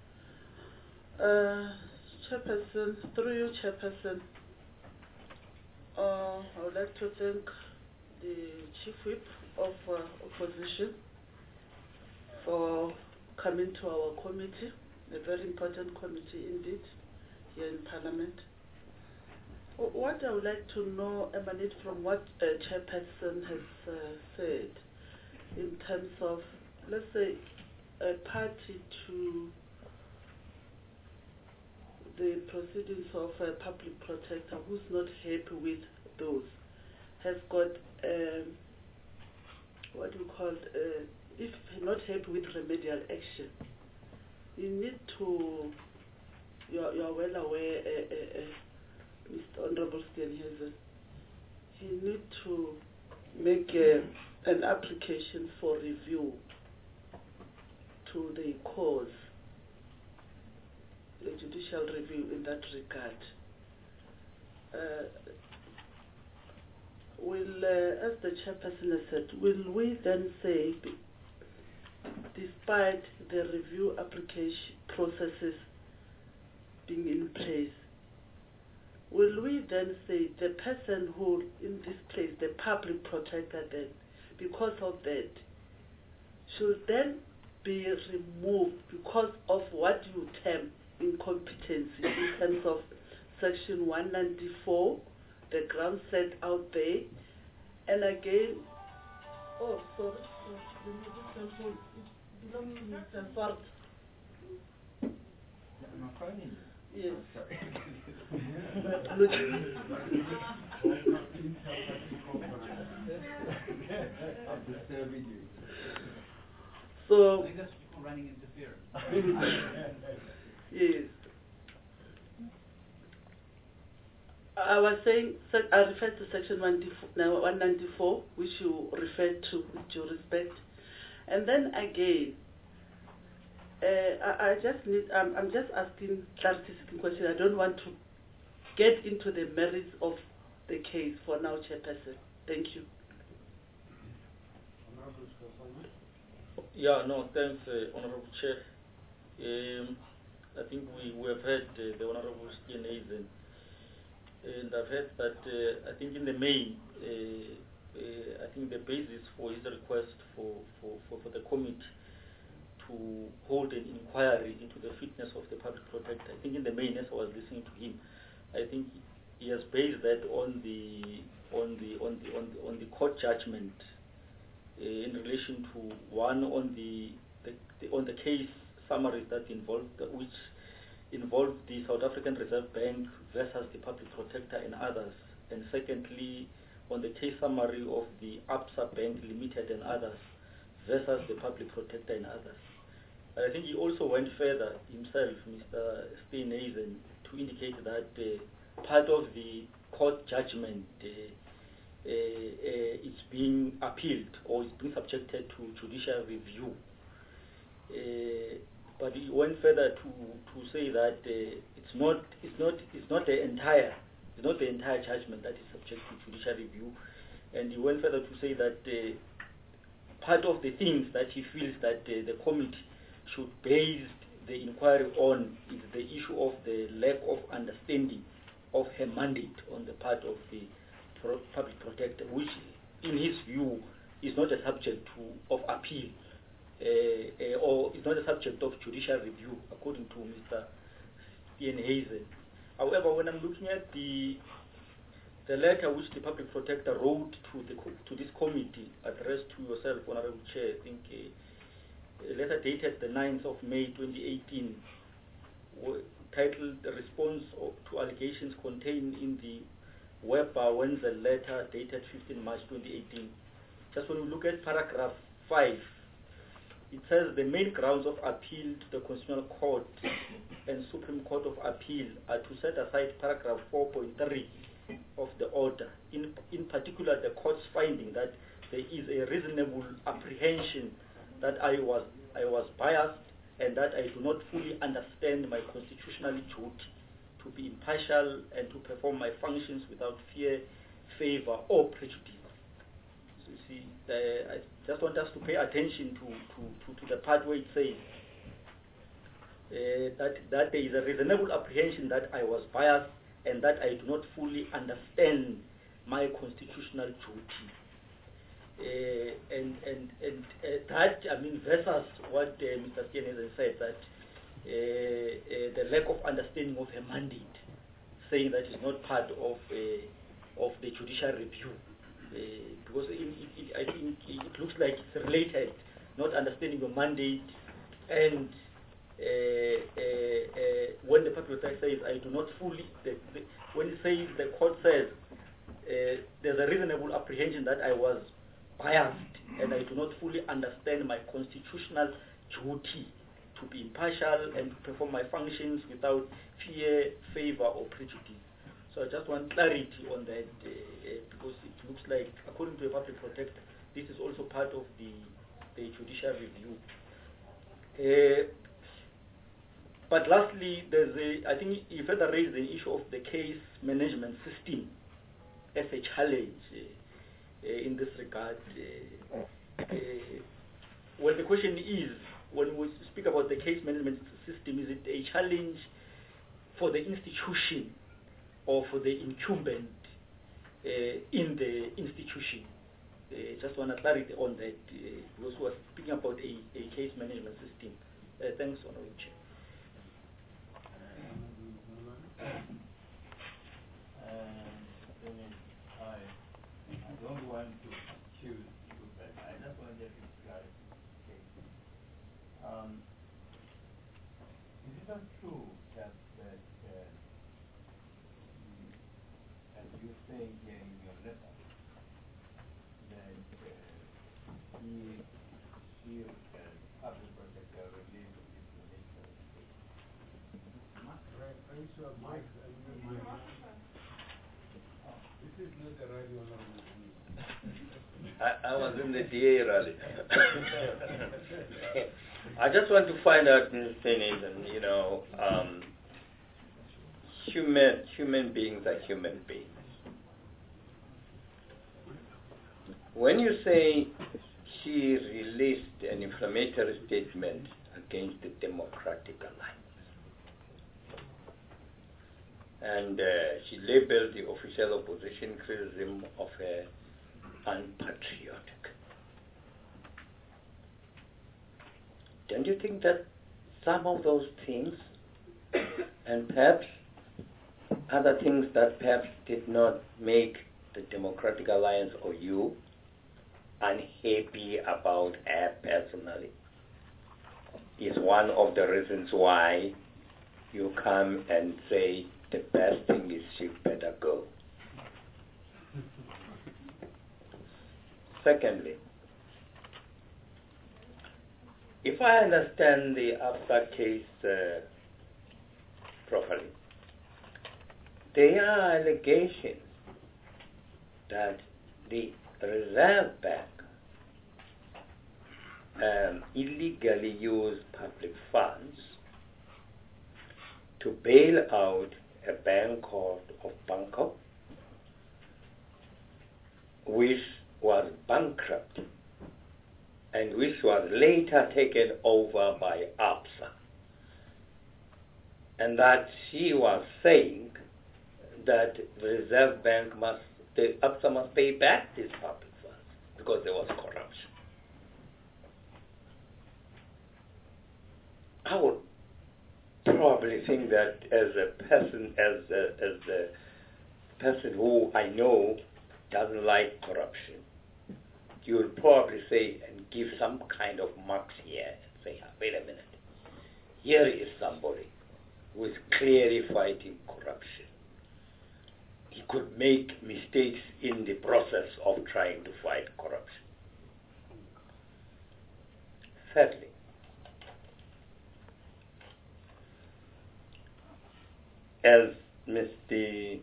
Uh, Chairperson, through you, Chairperson, uh, I would like to thank the Chief Whip of uh, Opposition for coming to our committee, a very important committee indeed, here in Parliament. What I would like to know emanates from what uh, Chairperson has uh, said in terms of, let's say, a party to the proceedings of a public protector who's not happy with those, has got, um, what do you call it, uh, if not happy with remedial action, you need to, you are, you are well aware, uh, uh, uh, Mister Honorable Steenhuisen, he need to make uh, an application for review to the cause, a judicial review in that regard. Uh, will, uh, as the Chairperson has said, will we then say, despite the review application processes being in place, will we then say the person who, in this place, the public protector then, because of that, should then be removed because of what you term incompetency in terms of Section one ninety-four, the ground set out there, and again, oh, sorry, it belongs to Mister Swart. My phone in. Yes. Oh, sorry. I'm disturbing you. So, I think that's what you call running interference. yes. I was saying, I referred to Section one ninety-four, which you referred to with due respect. And then again, uh, I, I just need, um, I'm just asking clarity-seeking questions. I don't want to get into the merits of the case for now, Chairperson. Thank you. Yeah, no, thanks, uh, Honorable Chair. Um, I think we, we have heard uh, the Honorable Steenhuisen, and I've heard that uh, I think in the main, uh, uh, I think the basis for his request for, for, for, for the committee to hold an inquiry into the fitness of the public protector, I think in the main, as I was listening to him, I think he has based that on the on the on the on the, on the court judgment uh, in relation to one on the, the, the on the case summaries that involved which involved the South African Reserve Bank versus the public protector and others, and secondly on the case summary of the Absa Bank Limited and others versus the public protector and others. But I think he also went further himself, Mister Steenhuisen, to indicate that uh, part of the court judgment uh, uh, uh, is being appealed or is being subjected to judicial review. Uh, but he went further to, to say that uh, it's not it's not it's not the entire it's not the entire judgment that is subject to judicial review, and he went further to say that uh, part of the things that he feels that uh, the committee should base the inquiry on is the issue of the lack of understanding of her mandate on the part of the pro public protector, which in his view is not a subject to, of appeal. Uh, uh, or is not a subject of judicial review, according to Mister Steenhuisen. However, when I'm looking at the the letter which the public protector wrote to the to this committee, addressed to yourself, Honorable Chair, I think uh, a letter dated the ninth of May twenty eighteen, titled "The Response to Allegations Contained in the Weber Wenzel Letter," dated fifteenth March twenty eighteen. Just when we look at paragraph five, it says the main grounds of appeal to the Constitutional Court and Supreme Court of Appeal are to set aside paragraph four point three of the order. In, in particular, the court's finding that there is a reasonable apprehension that I was, I was biased and that I do not fully understand my constitutional duty to be impartial and to perform my functions without fear, favor, or prejudice. So you see, uh, I just want us to pay attention to, to, to, to the part where it says uh, that, that there is a reasonable apprehension that I was biased and that I do not fully understand my constitutional duty. Uh, and and, and uh, that, I mean, versus what uh, Mister Steenhuisen said, that uh, uh, the lack of understanding of a mandate, saying that it's not part of uh, of the judicial review. Uh, because it, it, it, I think it looks like it's related, not understanding your mandate, and uh, uh, uh, when the public says, I do not fully, the, the, when it says, the court says, uh, there's a reasonable apprehension that I was biased and I do not fully understand my constitutional duty to be impartial and to perform my functions without fear, favor, or prejudice. So I just want clarity on that uh, uh, because it looks like, according to the public protector, this is also part of the, the judicial review. Uh, but lastly, there's a, I think you further raised the issue of the case management system as a challenge uh, uh, in this regard. Uh, uh, well, the question is, when we speak about the case management system, is it a challenge for the institution or for the incumbent uh, in the institution? Uh, just want to clarity on that, uh, because we are speaking about a, a case management system. Uh, thanks, Honorable Chair. I don't want to choose you, but I just want to get this clarification. Um, is it not true that, that uh, as you say here in your letter, that uh, he, she, uh, public protector released information? Raise your mic. This is not the radio. I, I was in the D A rally. I just want to find out, Mister Steenhuisen, you know, um, human human beings are human beings. When you say she released an inflammatory statement against the Democratic Alliance, and uh, she labeled the official opposition criticism of her unpatriotic. Don't you think that some of those things, and perhaps other things that perhaps did not make the Democratic Alliance or you unhappy about her personally, is one of the reasons why you come and say the best thing is she better go? Secondly, if I understand the Absa case uh, properly, there are allegations that the Reserve Bank um, illegally used public funds to bail out a bank called of Bangkok, which was bankrupt and which was later taken over by Absa. And that she was saying that the Reserve Bank must, the Absa must pay back these public funds because there was corruption. I would probably think that as a person, as a, as a person who I know doesn't like corruption, you will probably say and give some kind of marks here and say, wait a minute, here is somebody who is clearly fighting corruption. He could make mistakes in the process of trying to fight corruption. Thirdly, as Mister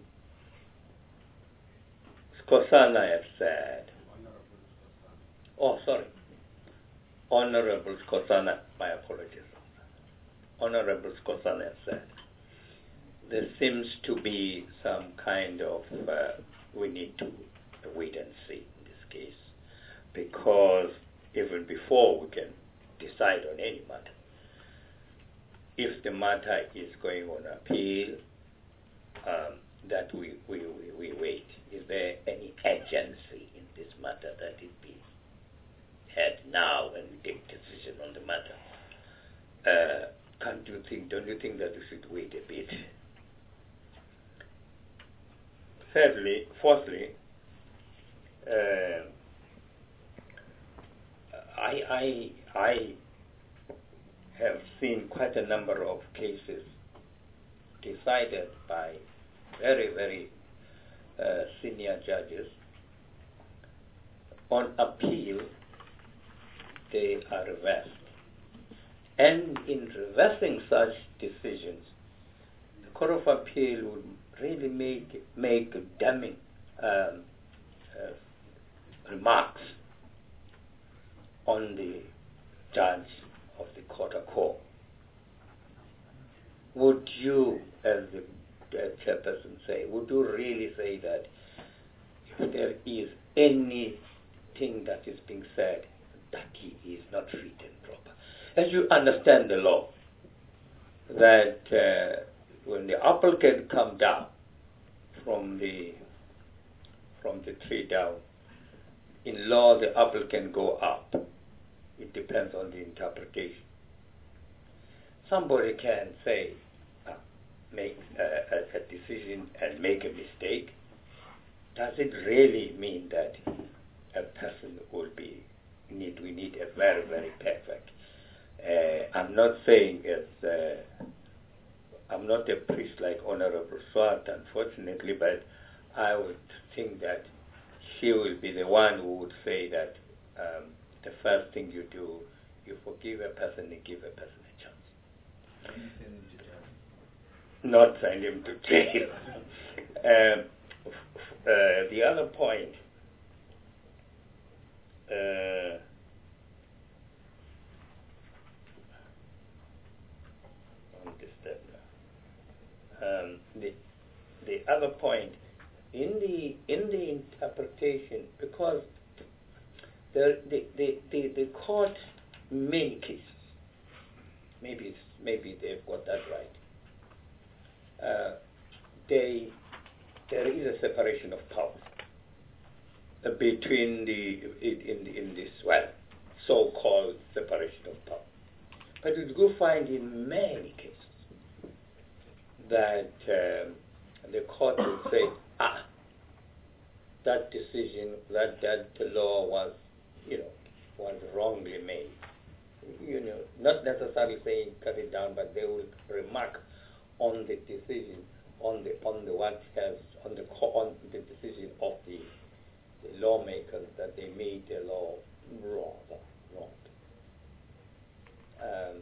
Skosana has said, oh, sorry, Honorable Skosana, my apologies. Honorable Skosana has said, there seems to be some kind of, uh, we need to wait and see in this case, because even before we can decide on any matter, if the matter is going on appeal, um, that we, we, we, we wait. Is there any urgency in this matter that it be had now and take decision on the matter? Uh, can't you think, don't you think that we should wait a bit? Thirdly, fourthly, uh, I, I, I have seen quite a number of cases decided by very, very uh, senior judges. On appeal, they are reversed. And in reversing such decisions, the Court of Appeal would really make, make damning um, uh, remarks on the judge of the court of law. Would you, as the uh, chairperson, say, would you really say that if there is anything that is being said that he is not fit and proper? As you understand the law, that uh, when the apple can come down from the from the tree down, in law the apple can go up. It depends on the interpretation. Somebody can say, uh, make uh, a, a decision and make a mistake. Does it really mean that a person will be need? We need a very, very perfect. Uh, I'm not saying it's. Uh, I'm not a priest like Honorable Swart, unfortunately, but I would think that she will be the one who would say that um, the first thing you do, you forgive a person and give a person a chance. Not send him to jail. um, uh, the other point, uh, on this step now. Um, the the other point in the in the interpretation, because the the the the, the court many cases, maybe it's, maybe they've got that right. Uh, they there is a separation of powers uh, between the in in, in this well so-called separation of power, but you do find in many cases that um, the court will say, ah, that decision, that that law was, you know, was wrongly made. You know, not necessarily saying cut it down, but they will remark on the decision, on the on the what has on the on the decision of the, the lawmakers that they made the law wrong, wrong. Um,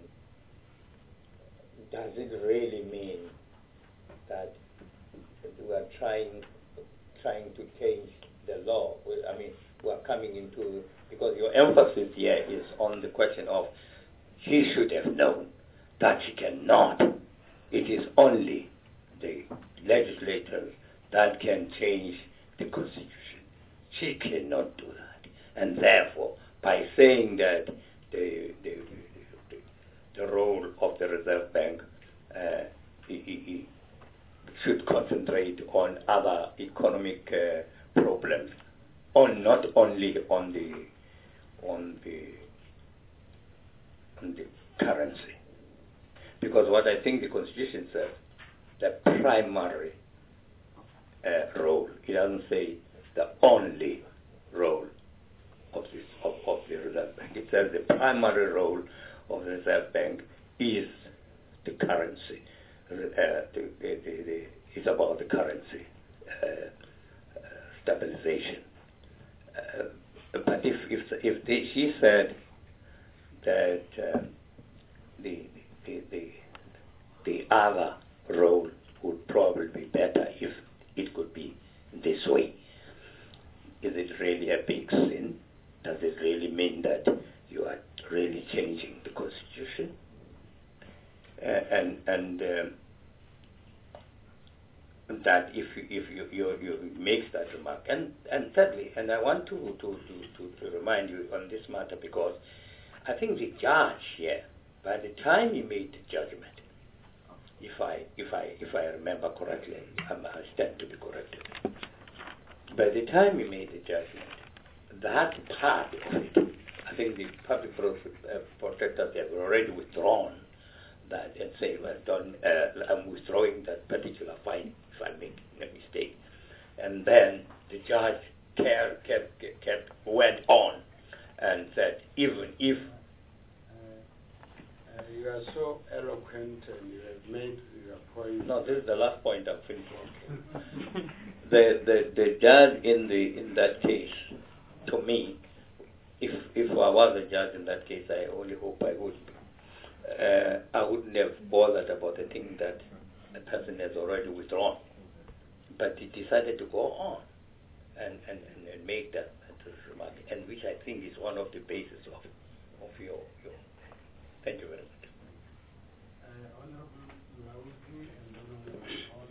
does it really mean that we are trying trying to change the law? Well, I mean, we are coming into, because your emphasis here is on the question of he should have known that he cannot. It is only the legislators that can change the Constitution. She cannot do that. And therefore, by saying that the, the, the, the role of the Reserve Bank uh, he, he should concentrate on other economic uh, problems, on not only on the on the on the currency, because what I think the Constitution says, the primary uh, role. It doesn't say the only role of this of, of the Reserve Bank. It says the primary role of the Reserve Bank is the currency. Uh, the, the, the, the, it's about the currency uh, uh, stabilization. Uh, but if if if they, she said that um, the, the, the, the other role would probably be better if it could be this way. Is it really a big sin? Does it really mean that you are really changing the Constitution? Uh, and and um, that if you, if you, you, you make that remark, and and thirdly, and I want to to, to, to to remind you on this matter, because I think the judge here, by the time he made the judgment, if I if I if I remember correctly, I'm, I stand to be corrected. By the time he made the judgment, that part of it, I think the public protectors have already withdrawn that and say, well, don't, uh, I'm withdrawing that particular fine if I'm making a mistake. And then the judge kept, kept, kept went on and said, even if Uh, you are so eloquent and you have made your point. no, this is the last point I'm finishing. the, the the judge in the in that case, to me, if if I was a judge in that case, I only hope I would. Uh, I wouldn't have bothered about the thing that the person has already withdrawn, but he decided to go on and and, and, and make that, that remark, and which I think is one of the basis of of your your. Thank you very much. Uh, Honorable Lauti and Honorable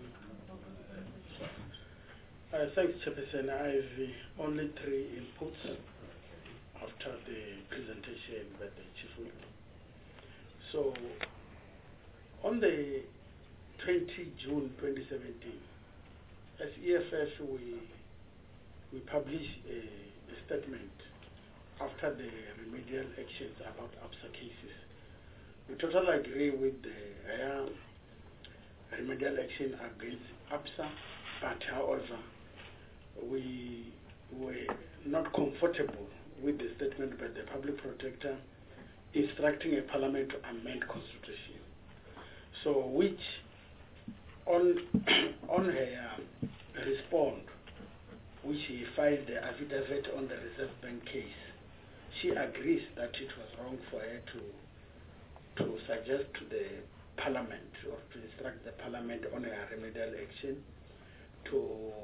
Uh, thanks, Chairperson. I have uh, only three inputs after the presentation by the Chief Whip. So, on the twentieth of June twenty seventeen, as E F F, we we published a, a statement after the remedial actions about ABSA cases. We totally agree with the uh, remedial action against ABSA, but however, we were not comfortable with the statement by the public protector instructing a parliament to amend constitution. So, which on on her uh, response, which she filed the affidavit on the Reserve Bank case, she agrees that it was wrong for her to to suggest to the parliament or to instruct the parliament on a remedial action to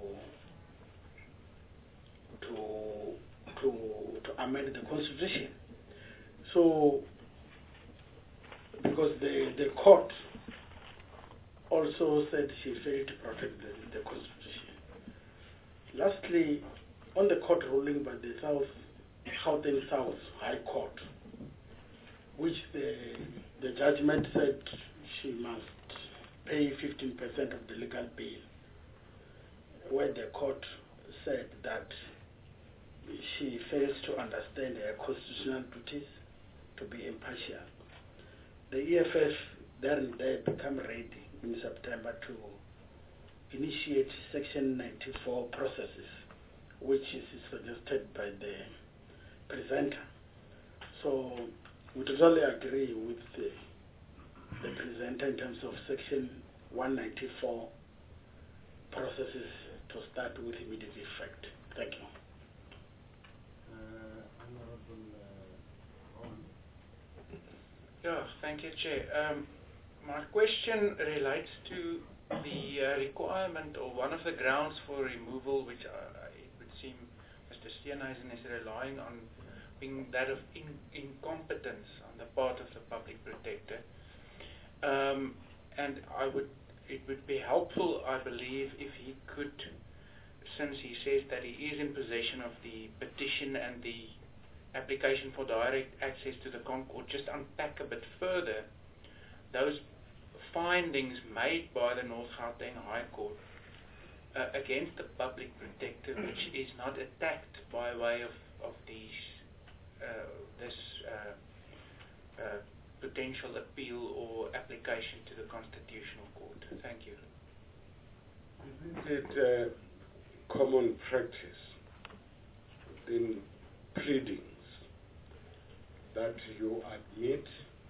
to to to amend the constitution. So, because the the court also said she failed to protect the, the constitution. Lastly, on the court ruling by the South Gauteng South High Court, which the the judgment said she must pay fifteen percent of the legal bill, where the court said that she fails to understand her constitutional duties to be impartial. The E F F then they become ready in September to initiate Section ninety-four processes, which is suggested by the presenter. So we totally agree with the, the presenter in terms of Section one ninety-four processes to start with immediate effect. Thank you. Uh, Honorable uh, Ron. Yeah, thank you, Chair. Um, my question relates to the uh, requirement or one of the grounds for removal, which uh, it would seem Mister Steenhuisen is relying on, being that of in, incompetence on the part of the public protector. Um, and I would, it would be helpful, I believe, if he could, since he says that he is in possession of the petition and the application for direct access to the Concord, just unpack a bit further those findings made by the North Gauteng High Court uh, against the public protector, which is not attacked by way of, of these, uh, this uh, uh, potential appeal or application to the Constitutional Court. Thank you. Isn't it uh, common practice in pleadings that you admit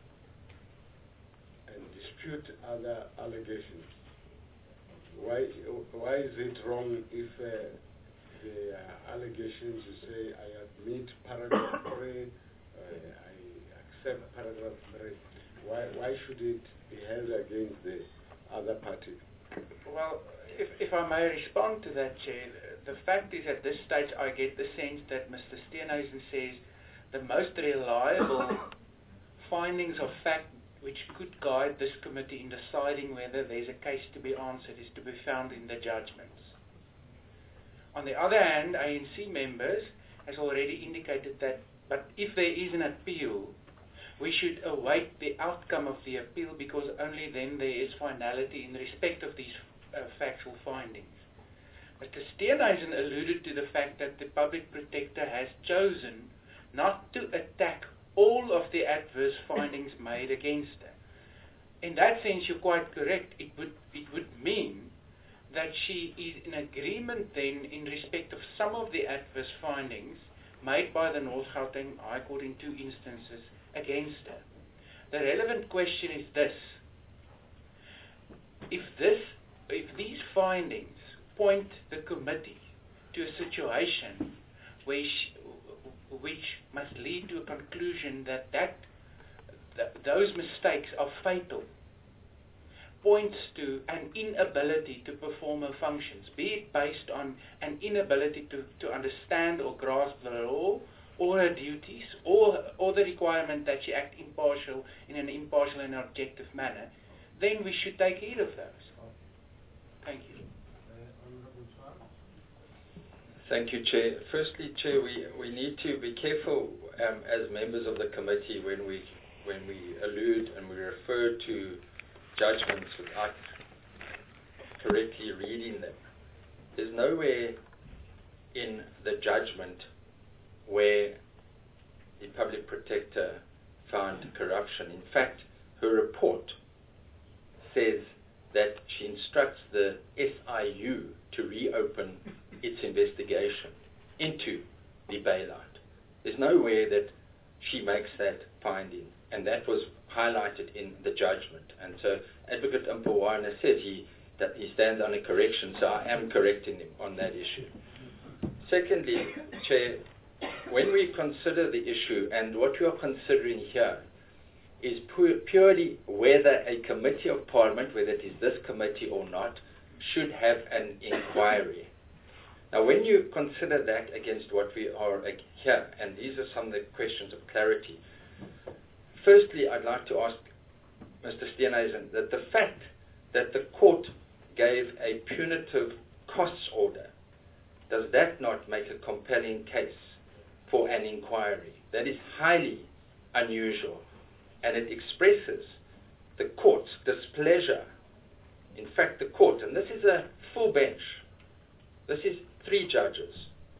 and dispute other allegations? Why, why is it wrong if uh, the uh, allegations you say, I admit paragraph three, uh, I accept paragraph three, why, why should it be held against the other party? Well, if, if I may respond to that, Chair, the fact is at this stage I get the sense that Mister Steenhuisen says the most reliable findings of fact which could guide this committee in deciding whether there's a case to be answered is to be found in the judgments. On the other hand, A N C members has already indicated that, but if there is an appeal, we should await the outcome of the appeal because only then there is finality in respect of these uh, factual findings. Mister Steenhuisen alluded to the fact that the public protector has chosen not to attack all of the adverse findings made against her. In that sense, you're quite correct. It would, it would mean that she is in agreement then in respect of some of the adverse findings made by the North Gauteng High Court in two instances against her. The relevant question is this. If this, if these findings point the committee to a situation which, which must lead to a conclusion that, that th those mistakes are fatal, points to an inability to perform her functions, be it based on an inability to, to understand or grasp the law, or her duties, or, or the requirement that she act impartial in an impartial and objective manner, then we should take heed of those. Thank you. Thank you, Chair. Firstly, Chair, we, we need to be careful um, as members of the committee when we, when we allude and we refer to judgments without correctly reading them. There's nowhere in the judgment where the public protector found corruption. In fact, her report says that she instructs the S I U to reopen its investigation into the bailout. There's nowhere that she makes that finding, and that was highlighted in the judgment. And so Advocate Mpawana says he, that he stands on a correction, so I am correcting him on that issue. Secondly, Chair, when we consider the issue, and what we are considering here is pu purely whether a committee of Parliament, whether it is this committee or not, should have an inquiry. Now, when you consider that against what we are here, and these are some of the questions of clarity, firstly, I'd like to ask Mister Steenhuisen that the fact that the court gave a punitive costs order, does that not make a compelling case for an inquiry? That is highly unusual, and it expresses the court's displeasure. In fact, the court, and this is a full bench, this is three judges.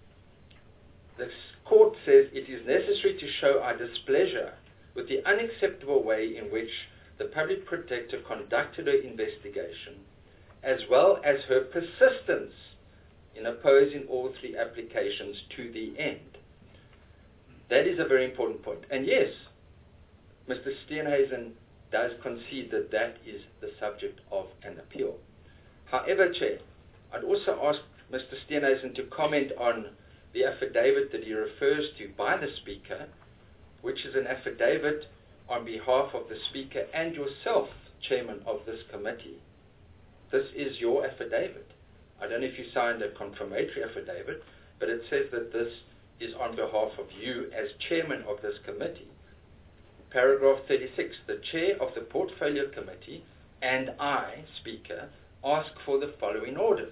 The court says it is necessary to show our displeasure with the unacceptable way in which the public protector conducted her investigation, as well as her persistence in opposing all three applications to the end. That is a very important point. And yes, Mister Steenhuisen does concede that that is the subject of an appeal. However, Chair, I'd also ask Mister Steenhuisen to comment on the affidavit that he refers to by the Speaker, which is an affidavit on behalf of the Speaker and yourself, Chairman of this committee. This is your affidavit. I don't know if you signed a confirmatory affidavit, but it says that this is on behalf of you as Chairman of this committee. Paragraph thirty-six, the Chair of the Portfolio Committee and I, Speaker, ask for the following orders.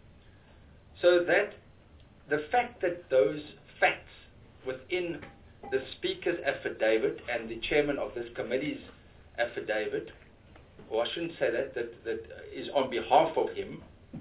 So that the fact that those facts within the Speaker's affidavit and the Chairman of this committee's affidavit, or I shouldn't say that, that, that is on behalf of him,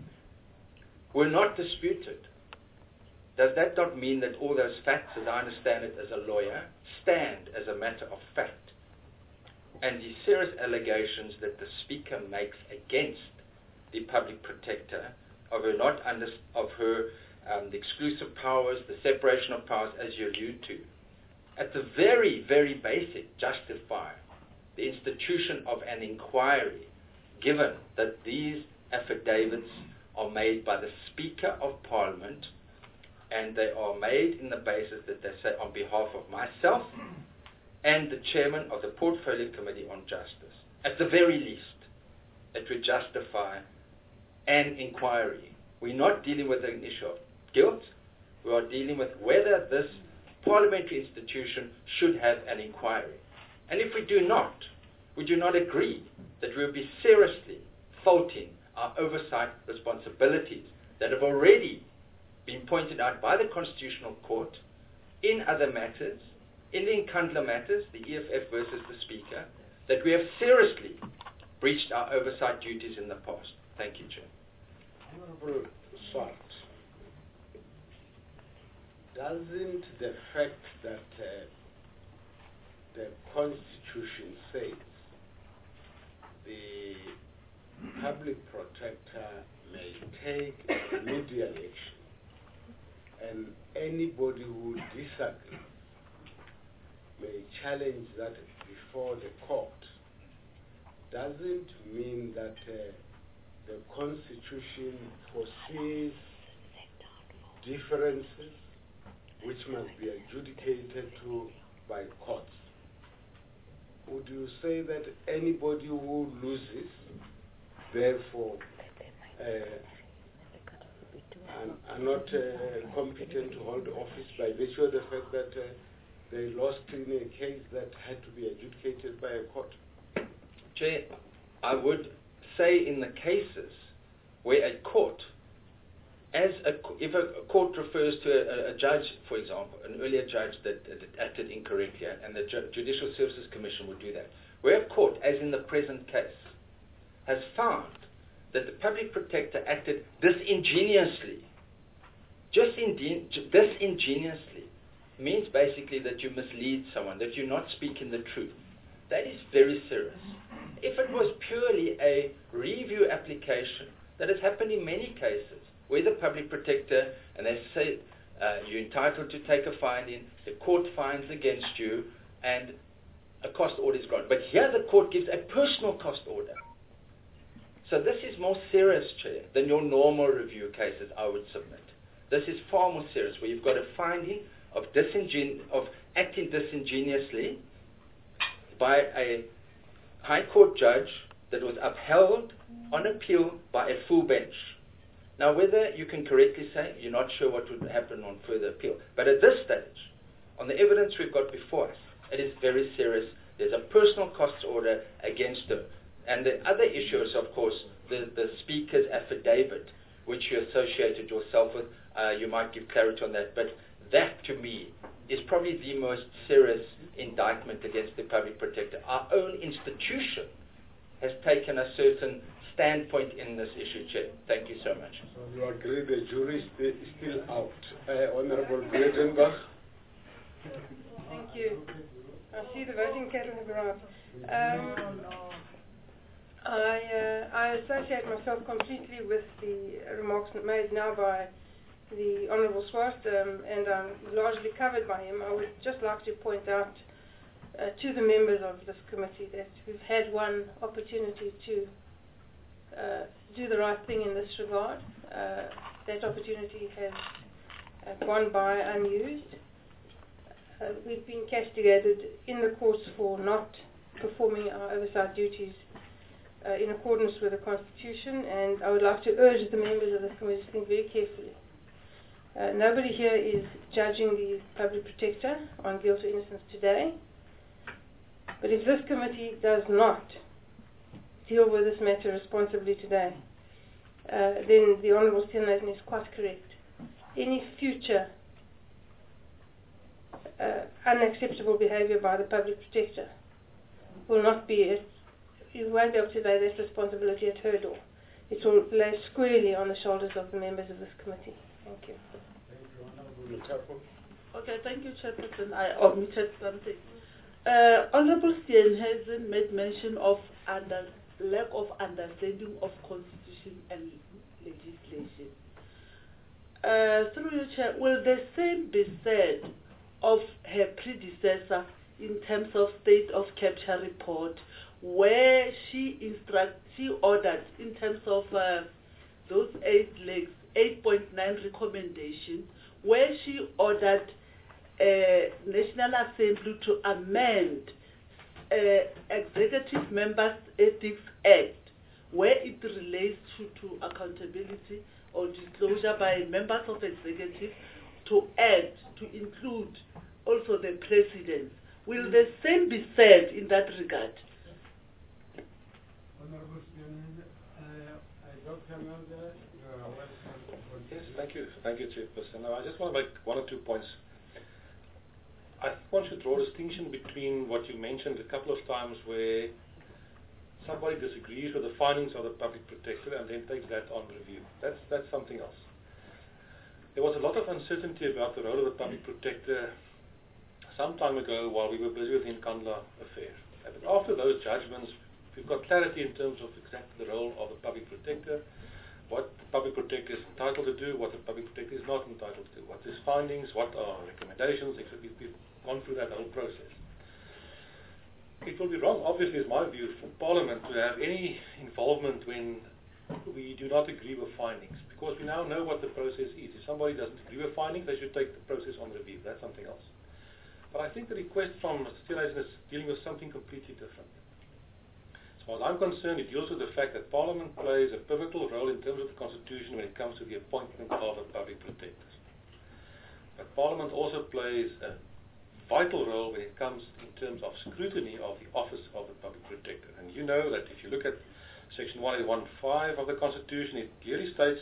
were not disputed. Does that not mean that all those facts, as I understand it as a lawyer, stand as a matter of fact? And the serious allegations that the Speaker makes against the public protector of her not under, of her um, the exclusive powers, the separation of powers, as you allude to, at the very, very basic, justify the institution of an inquiry, given that these affidavits are made by the Speaker of Parliament, and they are made in the basis that they say on behalf of myself and the chairman of the Portfolio Committee on Justice. At the very least, it would justify an inquiry. We're not dealing with an issue of guilt. We are dealing with whether this parliamentary institution should have an inquiry. And if we do not, we do not agree that we will be seriously faulting our oversight responsibilities that have already been pointed out by the Constitutional Court in other matters, in the Nkandla matters, the E F F versus the Speaker, that we have seriously breached our oversight duties in the past. Thank you, Chair. Honorable Swart, doesn't the fact that uh, the Constitution says the public protector may take remedial action, and anybody who disagrees may challenge that before the court, doesn't mean that uh, the Constitution foresees differences which must be adjudicated to by courts? Would you say that anybody who loses, therefore, uh, are, are not uh, competent to hold office by virtue of the fact that uh, they lost in a case that had to be adjudicated by a court? Chair, I would say in the cases where a court, as a, if a court refers to a, a judge, for example, an earlier judge that, that acted incorrectly, and the Ju- Judicial Services Commission would do that, where a court, as in the present case, has found that the public protector acted disingenuously, just inde- disingenuously, means basically that you mislead someone, that you're not speaking the truth. That is very serious. If it was purely a review application, that has happened in many cases, where the public protector, and they say uh, you're entitled to take a finding, the court finds against you, and a cost order is granted. But here the court gives a personal cost order. So this is more serious, Chair, than your normal review cases, I would submit. This is far more serious, where you've got a finding of, disingen- of acting disingenuously by a High Court judge that was upheld on appeal by a full bench. Now, whether you can correctly say you're not sure what would happen on further appeal, but at this stage, on the evidence we've got before us, it is very serious. There's a personal costs order against her. And the other issue is, of course, the, the Speaker's affidavit, which you associated yourself with. Uh, you might give clarity on that. But that, to me, is probably the most serious indictment against the public protector. Our own institution has taken a certain standpoint in this issue, Chair. Thank you so much. So you agree the jury is sti- still out. Uh, Honorable Bredenbach. Thank you. I see the voting cattle have arrived. Um, I, uh, I associate myself completely with the remarks made now by the Honourable Swart, um, and I'm largely covered by him. I would just like to point out uh, to the members of this committee that we've had one opportunity to uh, do the right thing in this regard. Uh, that opportunity has uh, gone by unused. Uh, we've been castigated in the courts for not performing our oversight duties uh, in accordance with the Constitution, and I would like to urge the members of this committee to think very carefully. Uh, nobody here is judging the public protector on guilt or innocence today, but if this committee does not deal with this matter responsibly today, uh, then the Honourable Steenhuisen is quite correct. Any future uh, unacceptable behaviour by the public protector will not be, it, you won't be able to lay this responsibility at her door. It will lay squarely on the shoulders of the members of this committee. Thank you. Okay, thank you, Chairperson. I omitted something. Uh, Honourable Steenhuisen made mention of under, lack of understanding of Constitution and legislation. Uh, through your Chair, will the same be said of her predecessor in terms of state of capture report, where she instruct, she ordered in terms of uh, those eight legs, eight point nine recommendation, where she ordered uh, National Assembly to amend uh, Executive Members Ethics Act, where it relates to, to accountability or disclosure by members of executive, to add, to include also the president. Will the same be said in that regard? Honorable Speaker, uh, Doctor Mulder, you are welcome. Yes, thank you. Thank you, Chairperson. Now, I just want to make one or two points. I think one should draw a distinction between what you mentioned a couple of times where somebody disagrees with the findings of the public protector and then takes that on review. That's, that's something else. There was a lot of uncertainty about the role of the public protector some time ago while we were busy with the Nkandla affair. But after those judgments, we've got clarity in terms of exactly the role of the public protector, what the public protector is entitled to do, what the public protector is not entitled to, what his findings, what are recommendations, et cetera. We've gone through that whole process. It will be wrong, obviously, is my view, for Parliament to have any involvement when we do not agree with findings, because we now know what the process is. If somebody doesn't agree with findings, they should take the process on review. That's something else. But I think the request from Mister Steenhuisen is dealing with something completely different. As far as I'm concerned, it deals with the fact that Parliament plays a pivotal role in terms of the Constitution when it comes to the appointment of a public protector. But Parliament also plays a vital role when it comes in terms of scrutiny of the office of the public protector. And you know that if you look at Section one eighty-one five of the Constitution, it clearly states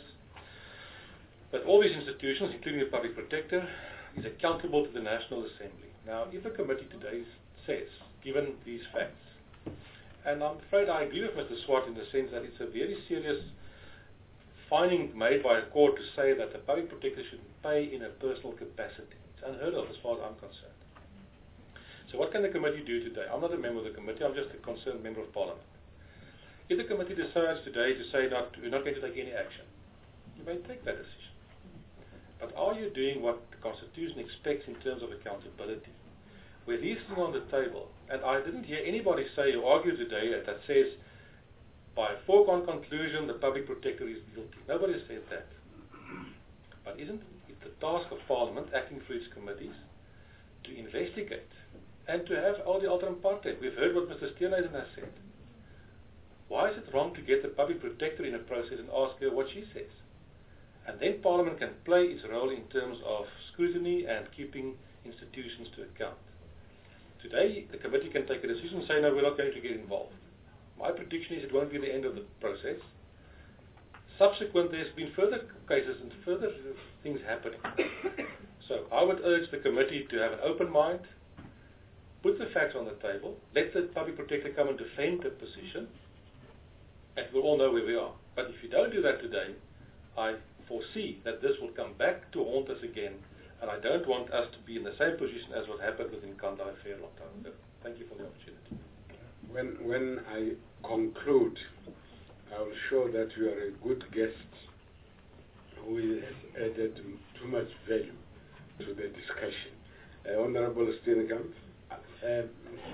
that all these institutions, including the public protector, is accountable to the National Assembly. Now, if the committee today says, given these facts, and I'm afraid I agree with Mister Swart in the sense that it's a very serious finding made by a court to say that the public protector should pay in a personal capacity. It's unheard of as far as I'm concerned. So what can the committee do today? I'm not a member of the committee, I'm just a concerned member of Parliament. If the committee decides today to say not, we're not going to take any action, you may take that decision. But are you doing what the Constitution expects in terms of accountability? With these things on the table, and I didn't hear anybody say or argue today that, that says, by a foregone conclusion, the public protector is guilty. Nobody said that. But isn't it the task of Parliament, acting through its committees, to investigate and to have all the alteram parte? We've heard what Mister Steenhuisen has said. Why is it wrong to get the public protector in a process and ask her what she says? And then Parliament can play its role in terms of scrutiny and keeping institutions to account. Today, the committee can take a decision and say, no, we're not going to get involved. My prediction is it won't be the end of the process. Subsequent, there's been further cases and further things happening. So I would urge the committee to have an open mind, put the facts on the table, let the public protector come and defend the position, and we'll all know where we are. But if you don't do that today, I foresee that this will come back to haunt us again, and I don't want us to be in the same position as what happened with Nkandla affair a long time ago. Thank you for the opportunity. When, when I conclude, I will show that you are a good guest who has added too much value to the discussion. Uh, Honorable Steenkamp. Uh,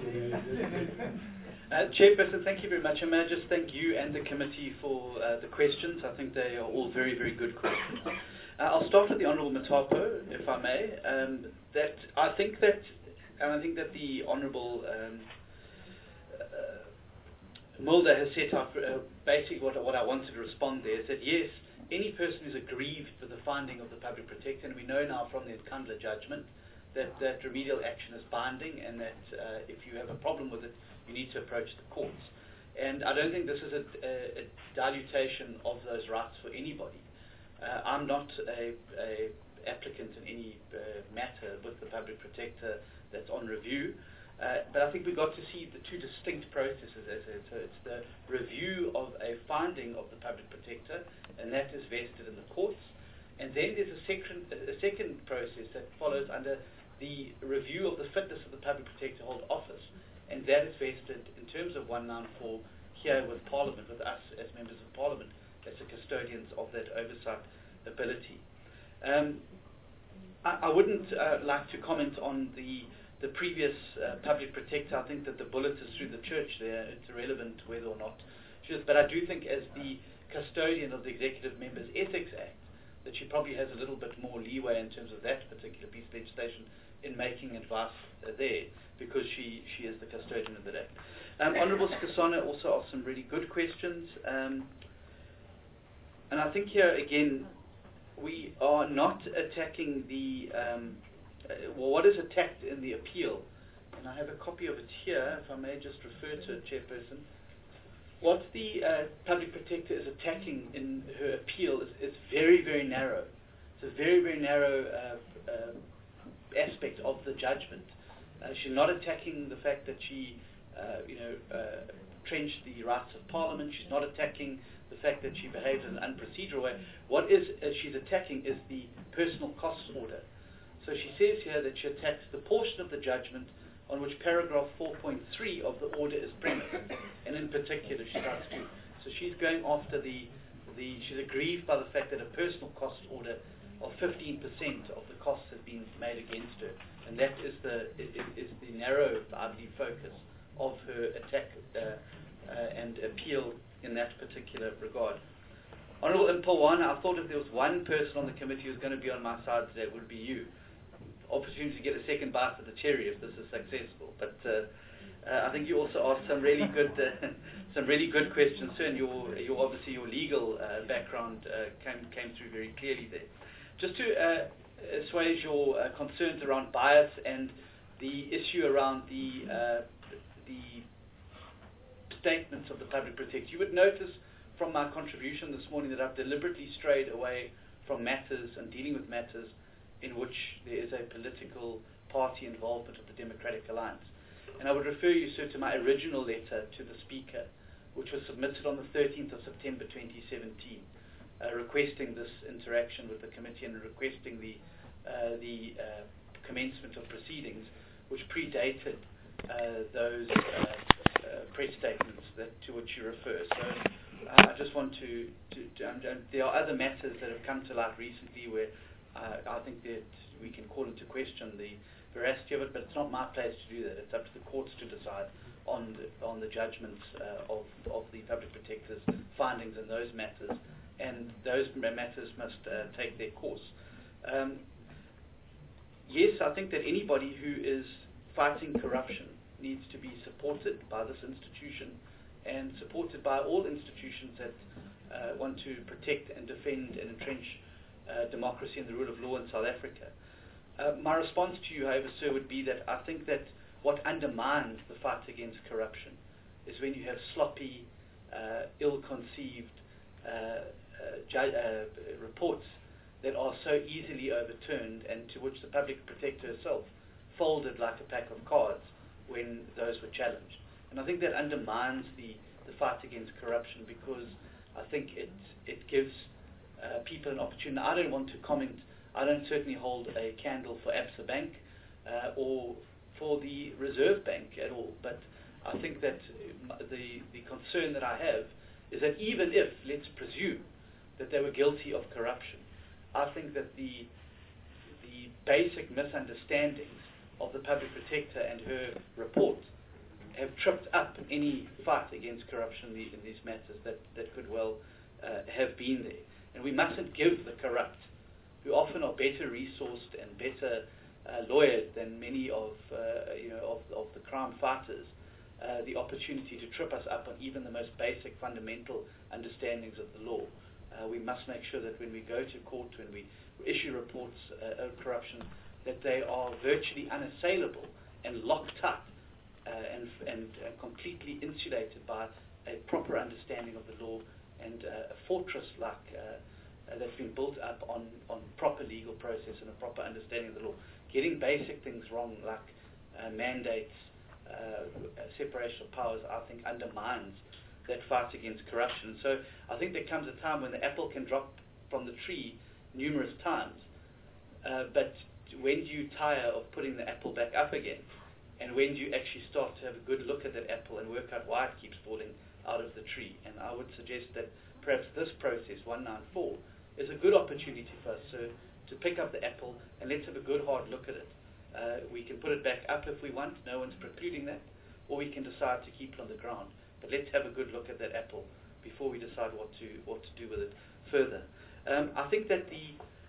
Uh, Chairperson, thank you very much. And may I just thank you and the committee for uh, the questions. I think they are all very, very good questions. Uh, I'll start with the Honourable Matapo, if I may. Um, that I think that, and I think that the Honourable um, uh, Mulder has set up uh, basically what, what I wanted to respond there is that yes, any person who's aggrieved with the finding of the public protector, and we know now from the Nkandla judgment that, that remedial action is binding, and that uh, if you have a problem with it, you need to approach the courts. And I don't think this is a, a, a dilution of those rights for anybody. Uh, I'm not a, a applicant in any uh, matter with the public protector that's on review, uh, but I think we've got to see the two distinct processes. As it. So it's the review of a finding of the public protector, and that is vested in the courts. And then there's a second, a second process that follows under the review of the fitness of the public protector to hold office, and that is vested in terms of one ninety-four here with Parliament, with us as members of Parliament, as the custodians of that oversight ability. Um, I, I wouldn't uh, like to comment on the the previous uh, public protector. I think that the bullet is through the church there. It's irrelevant whether or not she is, but I do think as the custodian of the Executive Members Ethics Act, that she probably probably has a little bit more leeway in terms of that particular piece of legislation in making advice uh, there, because she, she is the custodian of the day. Um, Honourable Skosana also asked some really good questions. Um, and I think here, again, we are not attacking the, um, uh, well, what is attacked in the appeal. And I have a copy of it here, if I may just refer to it, Chairperson. What the uh, Public Protector is attacking in her appeal is, is very, very narrow. It's a very, very narrow uh, uh, aspect of the judgment. Uh, she's not attacking the fact that she, uh, you know, uh, trenched the rights of Parliament. She's not attacking the fact that she behaved in an unprocedural way. What is uh, she's attacking is the personal costs order. So she says here that she attacks the portion of the judgment on which paragraph four point three of the order is premised, and in particular she tries to. So she's going after the, the she's aggrieved by the fact that a personal cost order of fifteen percent of the costs have been made against her, and that is the is, is the narrow, I believe, focus of her attack uh, uh, and appeal in that particular regard. Honourable Mpilwana, I thought if there was one person on the committee who's going to be on my side today, it would be you. Opportunity to get a second bite of the cherry if this is successful. But uh, uh, I think you also asked some really good, uh, some really good questions, sir, and your, your obviously your legal uh, background uh, came came through very clearly there. Just to uh, assuage your uh, concerns around bias and the issue around the uh, the statements of the Public Protector, you would notice from my contribution this morning that I've deliberately strayed away from matters and dealing with matters in which there is a political party involvement of the Democratic Alliance. And I would refer you, sir, to my original letter to the Speaker, which was submitted on the thirteenth of September twenty seventeen, uh, requesting this interaction with the committee and requesting the, uh, the uh, commencement of proceedings, which predated uh, those uh, uh, press statements that, to which you refer. So uh, I just want to, to, to um, there are other matters that have come to light recently where Uh, I think that we can call into question the veracity of it, but it's not my place to do that. It's up to the courts to decide on the, on the judgments uh, of, of the Public Protector's findings in those matters, and those matters must uh, take their course. Um, yes, I think that anybody who is fighting corruption needs to be supported by this institution and supported by all institutions that uh, want to protect and defend and entrench Uh, democracy and the rule of law in South Africa. Uh, my response to you, however, sir, would be that I think that what undermines the fight against corruption is when you have sloppy, uh, ill-conceived uh, uh, ju- uh, reports that are so easily overturned and to which the Public Protector herself folded like a pack of cards when those were challenged. And I think that undermines the, the fight against corruption, because I think it, it gives Uh, people an opportunity. I don't want to comment, I don't certainly hold a candle for Absa Bank uh, or for the Reserve Bank at all, but I think that the, the concern that I have is that even if, let's presume, that they were guilty of corruption, I think that the, the basic misunderstandings of the Public Protector and her report have tripped up any fight against corruption in, the, in these matters that, that could well uh, have been there. And we mustn't give the corrupt, who often are better resourced and better uh, lawyered than many of, uh, you know, of, of the crime fighters, uh, the opportunity to trip us up on even the most basic fundamental understandings of the law. Uh, we must make sure that when we go to court, when we issue reports uh, of corruption, that they are virtually unassailable and locked up uh, and, and uh, completely insulated by a proper understanding of the law and uh, a fortress like uh, uh, that's been built up on, on proper legal process and a proper understanding of the law. Getting basic things wrong like uh, mandates, uh, separation of powers, I think undermines that fight against corruption. So I think there comes a time when the apple can drop from the tree numerous times, uh, but when do you tire of putting the apple back up again? And when do you actually start to have a good look at that apple and work out why it keeps falling out of the tree? And I would suggest that perhaps this process, one ninety-four, is a good opportunity for us so, to pick up the apple and let's have a good hard look at it. Uh, we can put it back up if we want, no one's precluding that, or we can decide to keep it on the ground. But let's have a good look at that apple before we decide what to what to do with it further. Um, I think that the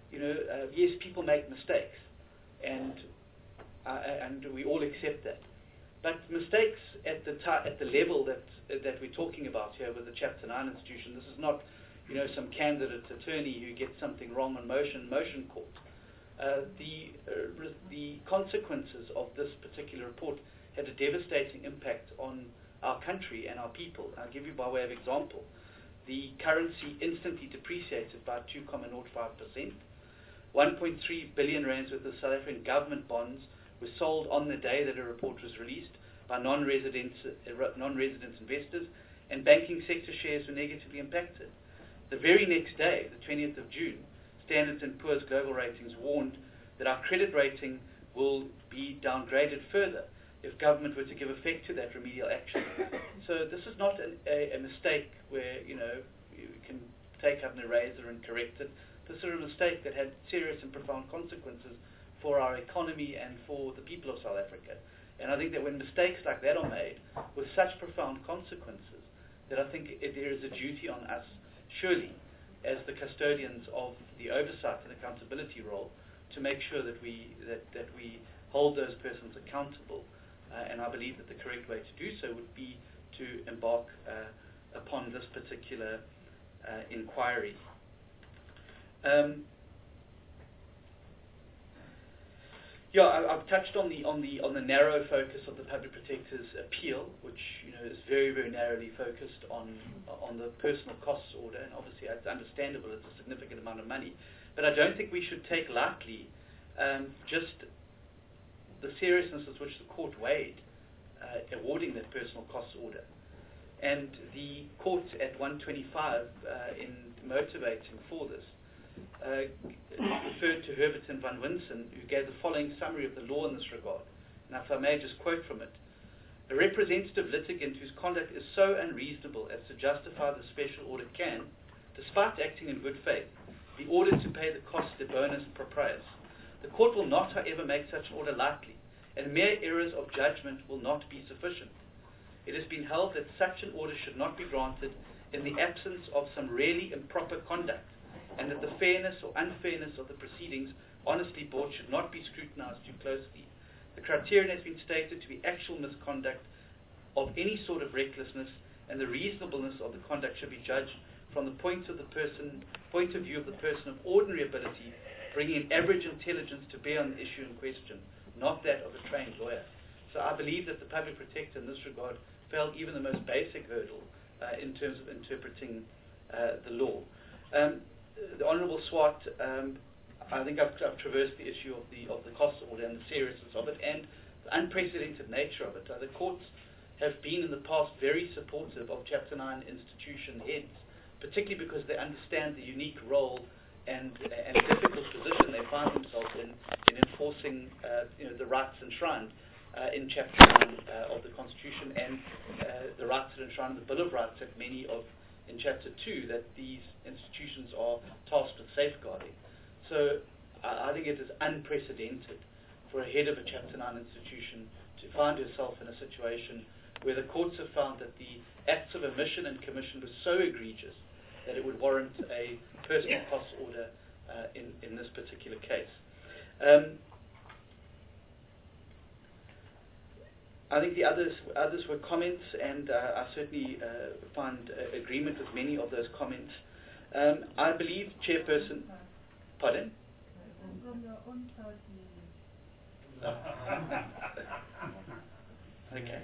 you know, uh, yes, people make mistakes, and uh, and we all accept that. But mistakes at the ti- at the level that that we're talking about here with the Chapter nine institution, this is not, you know, some candidate attorney who gets something wrong on motion motion court. Uh, the uh, re- the consequences of this particular report had a devastating impact on our country and our people. I'll give you by way of example. The currency instantly depreciated by two point zero five percent. one point three billion rands worth of South African government bonds were sold on the day that a report was released by non-resident uh, non-resident investors, and banking sector shares were negatively impacted. The very next day, the twentieth of June, Standard and Poor's Global Ratings warned that our credit rating will be downgraded further if government were to give effect to that remedial action. So this is not an, a, a mistake where, you know, you can take up an eraser and correct it. This is a mistake that had serious and profound consequences for our economy and for the people of South Africa. And I think that when mistakes like that are made with such profound consequences, that I think it, there is a duty on us, surely, as the custodians of the oversight and accountability role, to make sure that we that, that we hold those persons accountable. Uh, and I believe that the correct way to do so would be to embark uh, upon this particular uh, inquiry. Um, yeah, I, I've touched on the on the on the narrow focus of the Public Protector's appeal, which, you know, is very very narrowly focused on on the personal costs order, and obviously it's understandable; it's a significant amount of money. But I don't think we should take lightly um, just the seriousness with which the court weighed uh, awarding that personal costs order. And the court at one twenty-five, uh, in motivating for this, uh, referred to Herberton van Winsen, who gave the following summary of the law in this regard. Now, if I may just quote from it: "A representative litigant whose conduct is so unreasonable as to justify the special order can, despite acting in good faith, be ordered to pay the cost de bonus pro prius. The court will not, however, make such an order lightly, and mere errors of judgment will not be sufficient. It has been held that such an order should not be granted in the absence of some really improper conduct, and that the fairness or unfairness of the proceedings honestly brought should not be scrutinized too closely. The criterion has been stated to be actual misconduct of any sort of recklessness, and the reasonableness of the conduct should be judged from the point of the person, point of view of the person of ordinary ability, bringing an average intelligence to bear on the issue in question, not that of a trained lawyer." So I believe that the Public Protector in this regard failed even the most basic hurdle uh, in terms of interpreting uh, the law. Um, the Honourable Swart, um, I think I've, I've traversed the issue of the of the cost order and the seriousness of it and the unprecedented nature of it. Uh, the courts have been in the past very supportive of Chapter nine institution heads, particularly because they understand the unique role and, and difficult position they find themselves in in enforcing uh, you know, the rights enshrined uh, in Chapter nine uh, of the Constitution, and uh, the rights that enshrined in the Bill of Rights that many of in Chapter two that these institutions are tasked with safeguarding. So I, I think it is unprecedented for a head of a Chapter nine institution to find herself in a situation where the courts have found that the acts of omission and commission were so egregious that it would warrant a personal cost order uh, in, in this particular case. Um, I think the others others were comments, and uh, I certainly uh, find uh, agreement with many of those comments. Um, I believe, Chairperson, pardon? From your own party. Okay.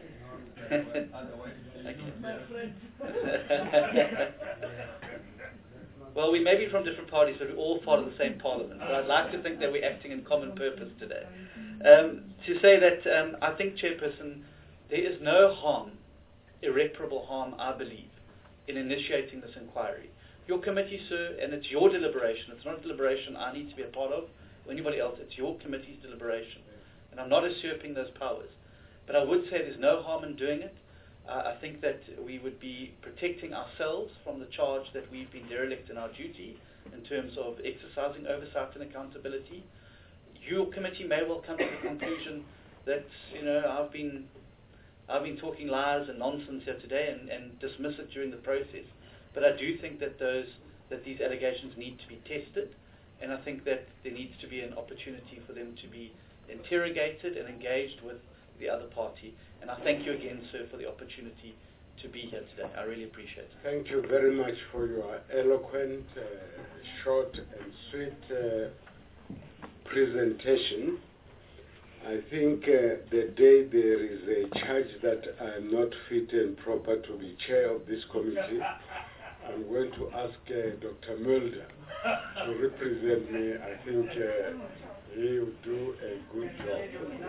Well, we may be from different parties, but we're all part of the same parliament. But I'd like to think that we're acting in common purpose today. Um, to say that um, I think, Chairperson, there is no harm, irreparable harm, I believe, in initiating this inquiry. Your committee, sir, and it's your deliberation. It's not a deliberation I need to be a part of or anybody else. It's your committee's deliberation. And I'm not usurping those powers. But I would say there's no harm in doing it. Uh, I think that we would be protecting ourselves from the charge that we've been derelict in our duty in terms of exercising oversight and accountability. Your committee may well come to the conclusion that, you know, I've been I've been talking lies and nonsense here today and, and dismiss it during the process. But I do think that those that these allegations need to be tested, and I think that there needs to be an opportunity for them to be interrogated and engaged with the other party. And I thank you again, sir, for the opportunity to be here today. I really appreciate it. Thank you very much for your eloquent, uh, short and sweet uh, presentation. I think uh, the day there is a charge that I am not fit and proper to be chair of this committee, I'm going to ask uh, Doctor Mulder to represent me. I think uh, he will do a good job.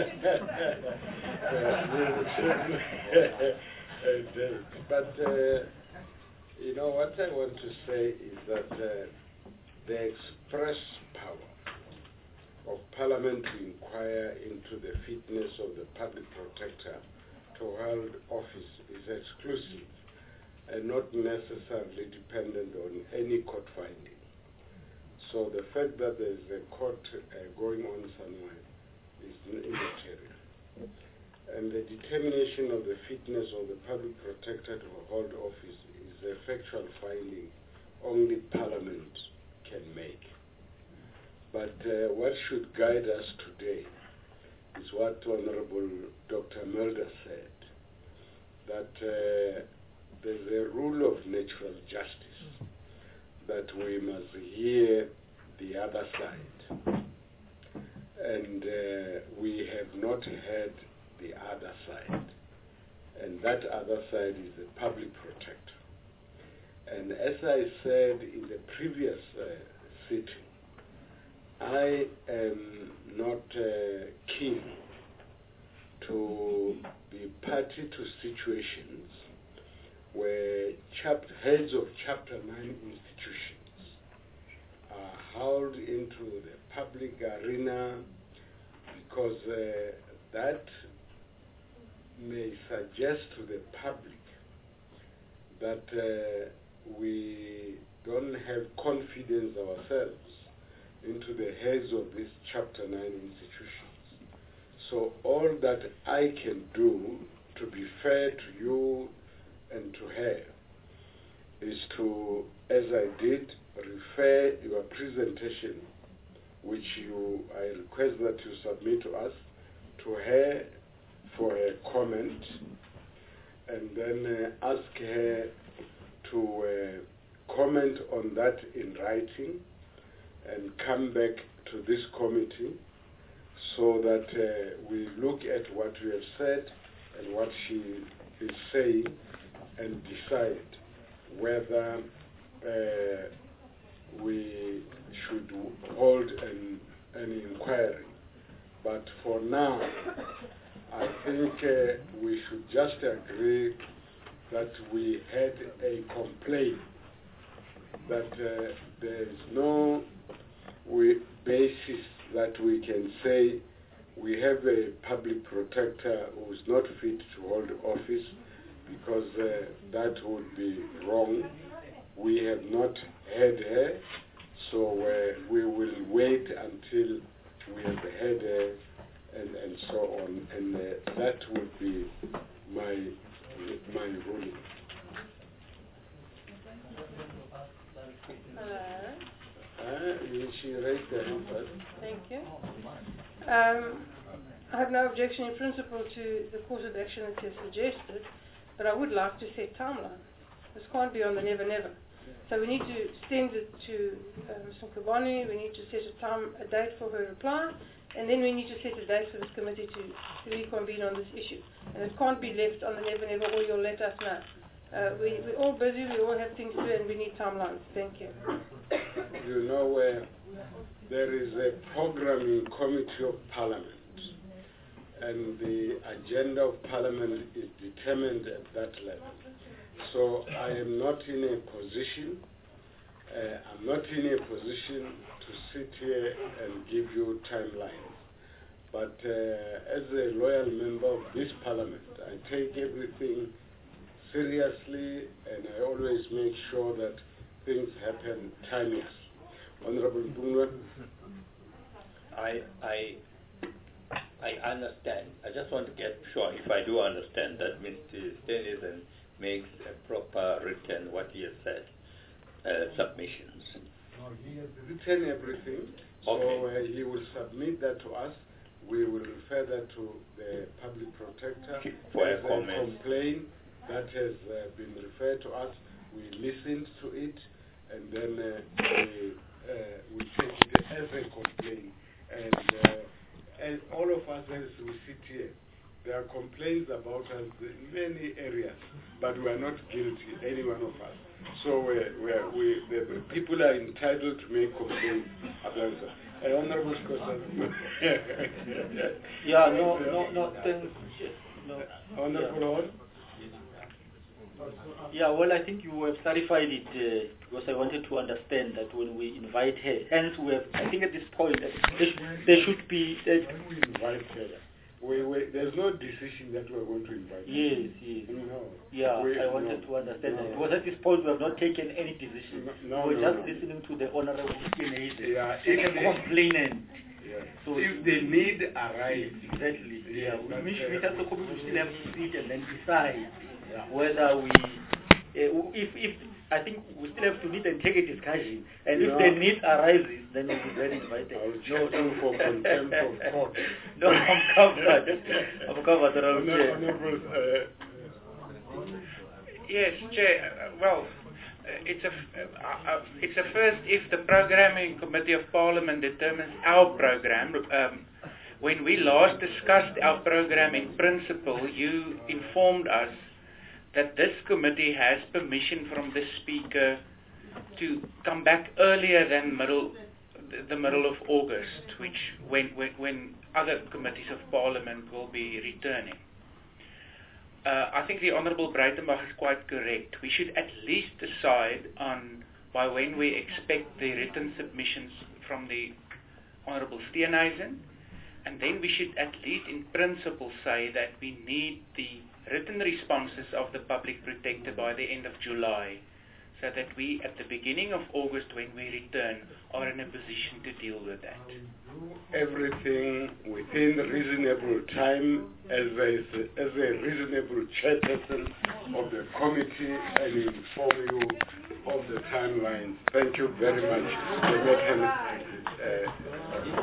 uh, but, uh, you know, what I want to say is that uh, the express power of Parliament to inquire into the fitness of the public protector to hold office is exclusive and not necessarily dependent on any court finding. So the fact that there is a court uh, going on somewhere is immaterial. And the determination of the fitness of the public protector to hold office is a factual finding only Parliament can make. But uh, what should guide us today is what Honorable Doctor Mulder said, that uh, there's a rule of natural justice, that we must hear the other side. And uh, we have not heard the other side. And that other side is the public protector. And as I said in the previous uh, sitting, I am not uh, keen to be party to situations where chap heads of Chapter nine institutions are hauled into the public arena, because uh, that may suggest to the public that uh, we don't have confidence ourselves into the heads of these Chapter nine institutions. So all that I can do, to be fair to you and to her, is to, as I did, refer your presentation, which you, I request that you submit to us, to her for a comment, and then uh, ask her to uh, comment on that in writing and come back to this committee, so that uh, we look at what you have said and what she is saying and decide whether uh, we should hold an, an inquiry. But for now, I think uh, we should just agree that we had a complaint, that uh, there is no we, basis that we can say we have a public protector who is not fit to hold office, because uh, that would be wrong. We have not heard her, so uh, we will wait until we have heard her, and, and so on, and uh, that would be my my ruling. Uh, she raised her hand first. Thank you. Um, I have no objection in principle to the course of action that you suggested, but I would like to set timeline. This can't be on the never never. So we need to send it to uh, Mister Mkhwebane, we need to set a time, a date for her reply, and then we need to set a date for this committee to, to reconvene on this issue. And it can't be left on the never never, or you'll let us know. Uh, we, we're all busy, we all have things to do, and we need timelines. Thank you. You know, uh, there is a programming committee of Parliament, and the agenda of Parliament is determined at that level. So I am not in a position, uh, I'm not in a position to sit here and give you timelines. But uh, as a loyal member of this Parliament, I take everything seriously, and I always make sure that things happen timeless. Honorable Bungwa. I, I, I understand. I just want to get sure if I do understand that Mister Steenhuisen makes a proper written, what he has said, uh, submissions. No, he has written everything, so uh, he will submit that to us. We will refer that to the public protector for a There's comment. complaint that has uh, been referred to us. We listened to it, and then uh, we, uh, we take it as a complaint. And, uh, and all of us as we sit here, there are complaints about us in many areas, but we are not guilty, any one of us. So we, we, are, we the people are entitled to make complaints about us. Uh, Honorable Scott. Yeah, no, no, no, thanks. No. Honorable Hall? Yeah, well, I think you have clarified it uh, because I wanted to understand that when we invite her, hence we have, I think at this point, uh, there, there should be... Uh, when we invite her, we, we, there's no decision that we're going to invite her. Yes, yes. No. Yeah, we, I wanted no, to understand no. that. Because at this point we have not taken any decision. No, no, We're no, just no. listening to the Honorable Skinhead Yeah, and complaining. Yeah. So if the need arises, exactly. Yeah, we, but, we, uh, we, have to, we still have to sit and then decide yeah. whether we, uh, if, if, I think we still have to need and take a discussion. And if No. the need arises, then we'll be very invited. I'll no, no, for contempt of court. No, I'm covered. I'm covered around here. Honorable, uh, Yes, Chair. Uh, well, uh, it's a uh, uh, it's a first if the Programming Committee of Parliament determines our program. Um, when we last discussed our program in principle, you informed us that this committee has permission from the Speaker to come back earlier than middle the middle of August, which when when, when other committees of Parliament will be returning. Uh, I think the Honourable Breitenbach is quite correct. We should at least decide on by when we expect the written submissions from the Honourable Steenhuisen, and then we should at least in principle say that we need the written responses of the Public Protector by the end of July, so that we at the beginning of August when we return are in a position to deal with that. everything within reasonable time as a, as a reasonable chairperson of the committee and inform you of the timeline. Thank you very much. The matter, uh,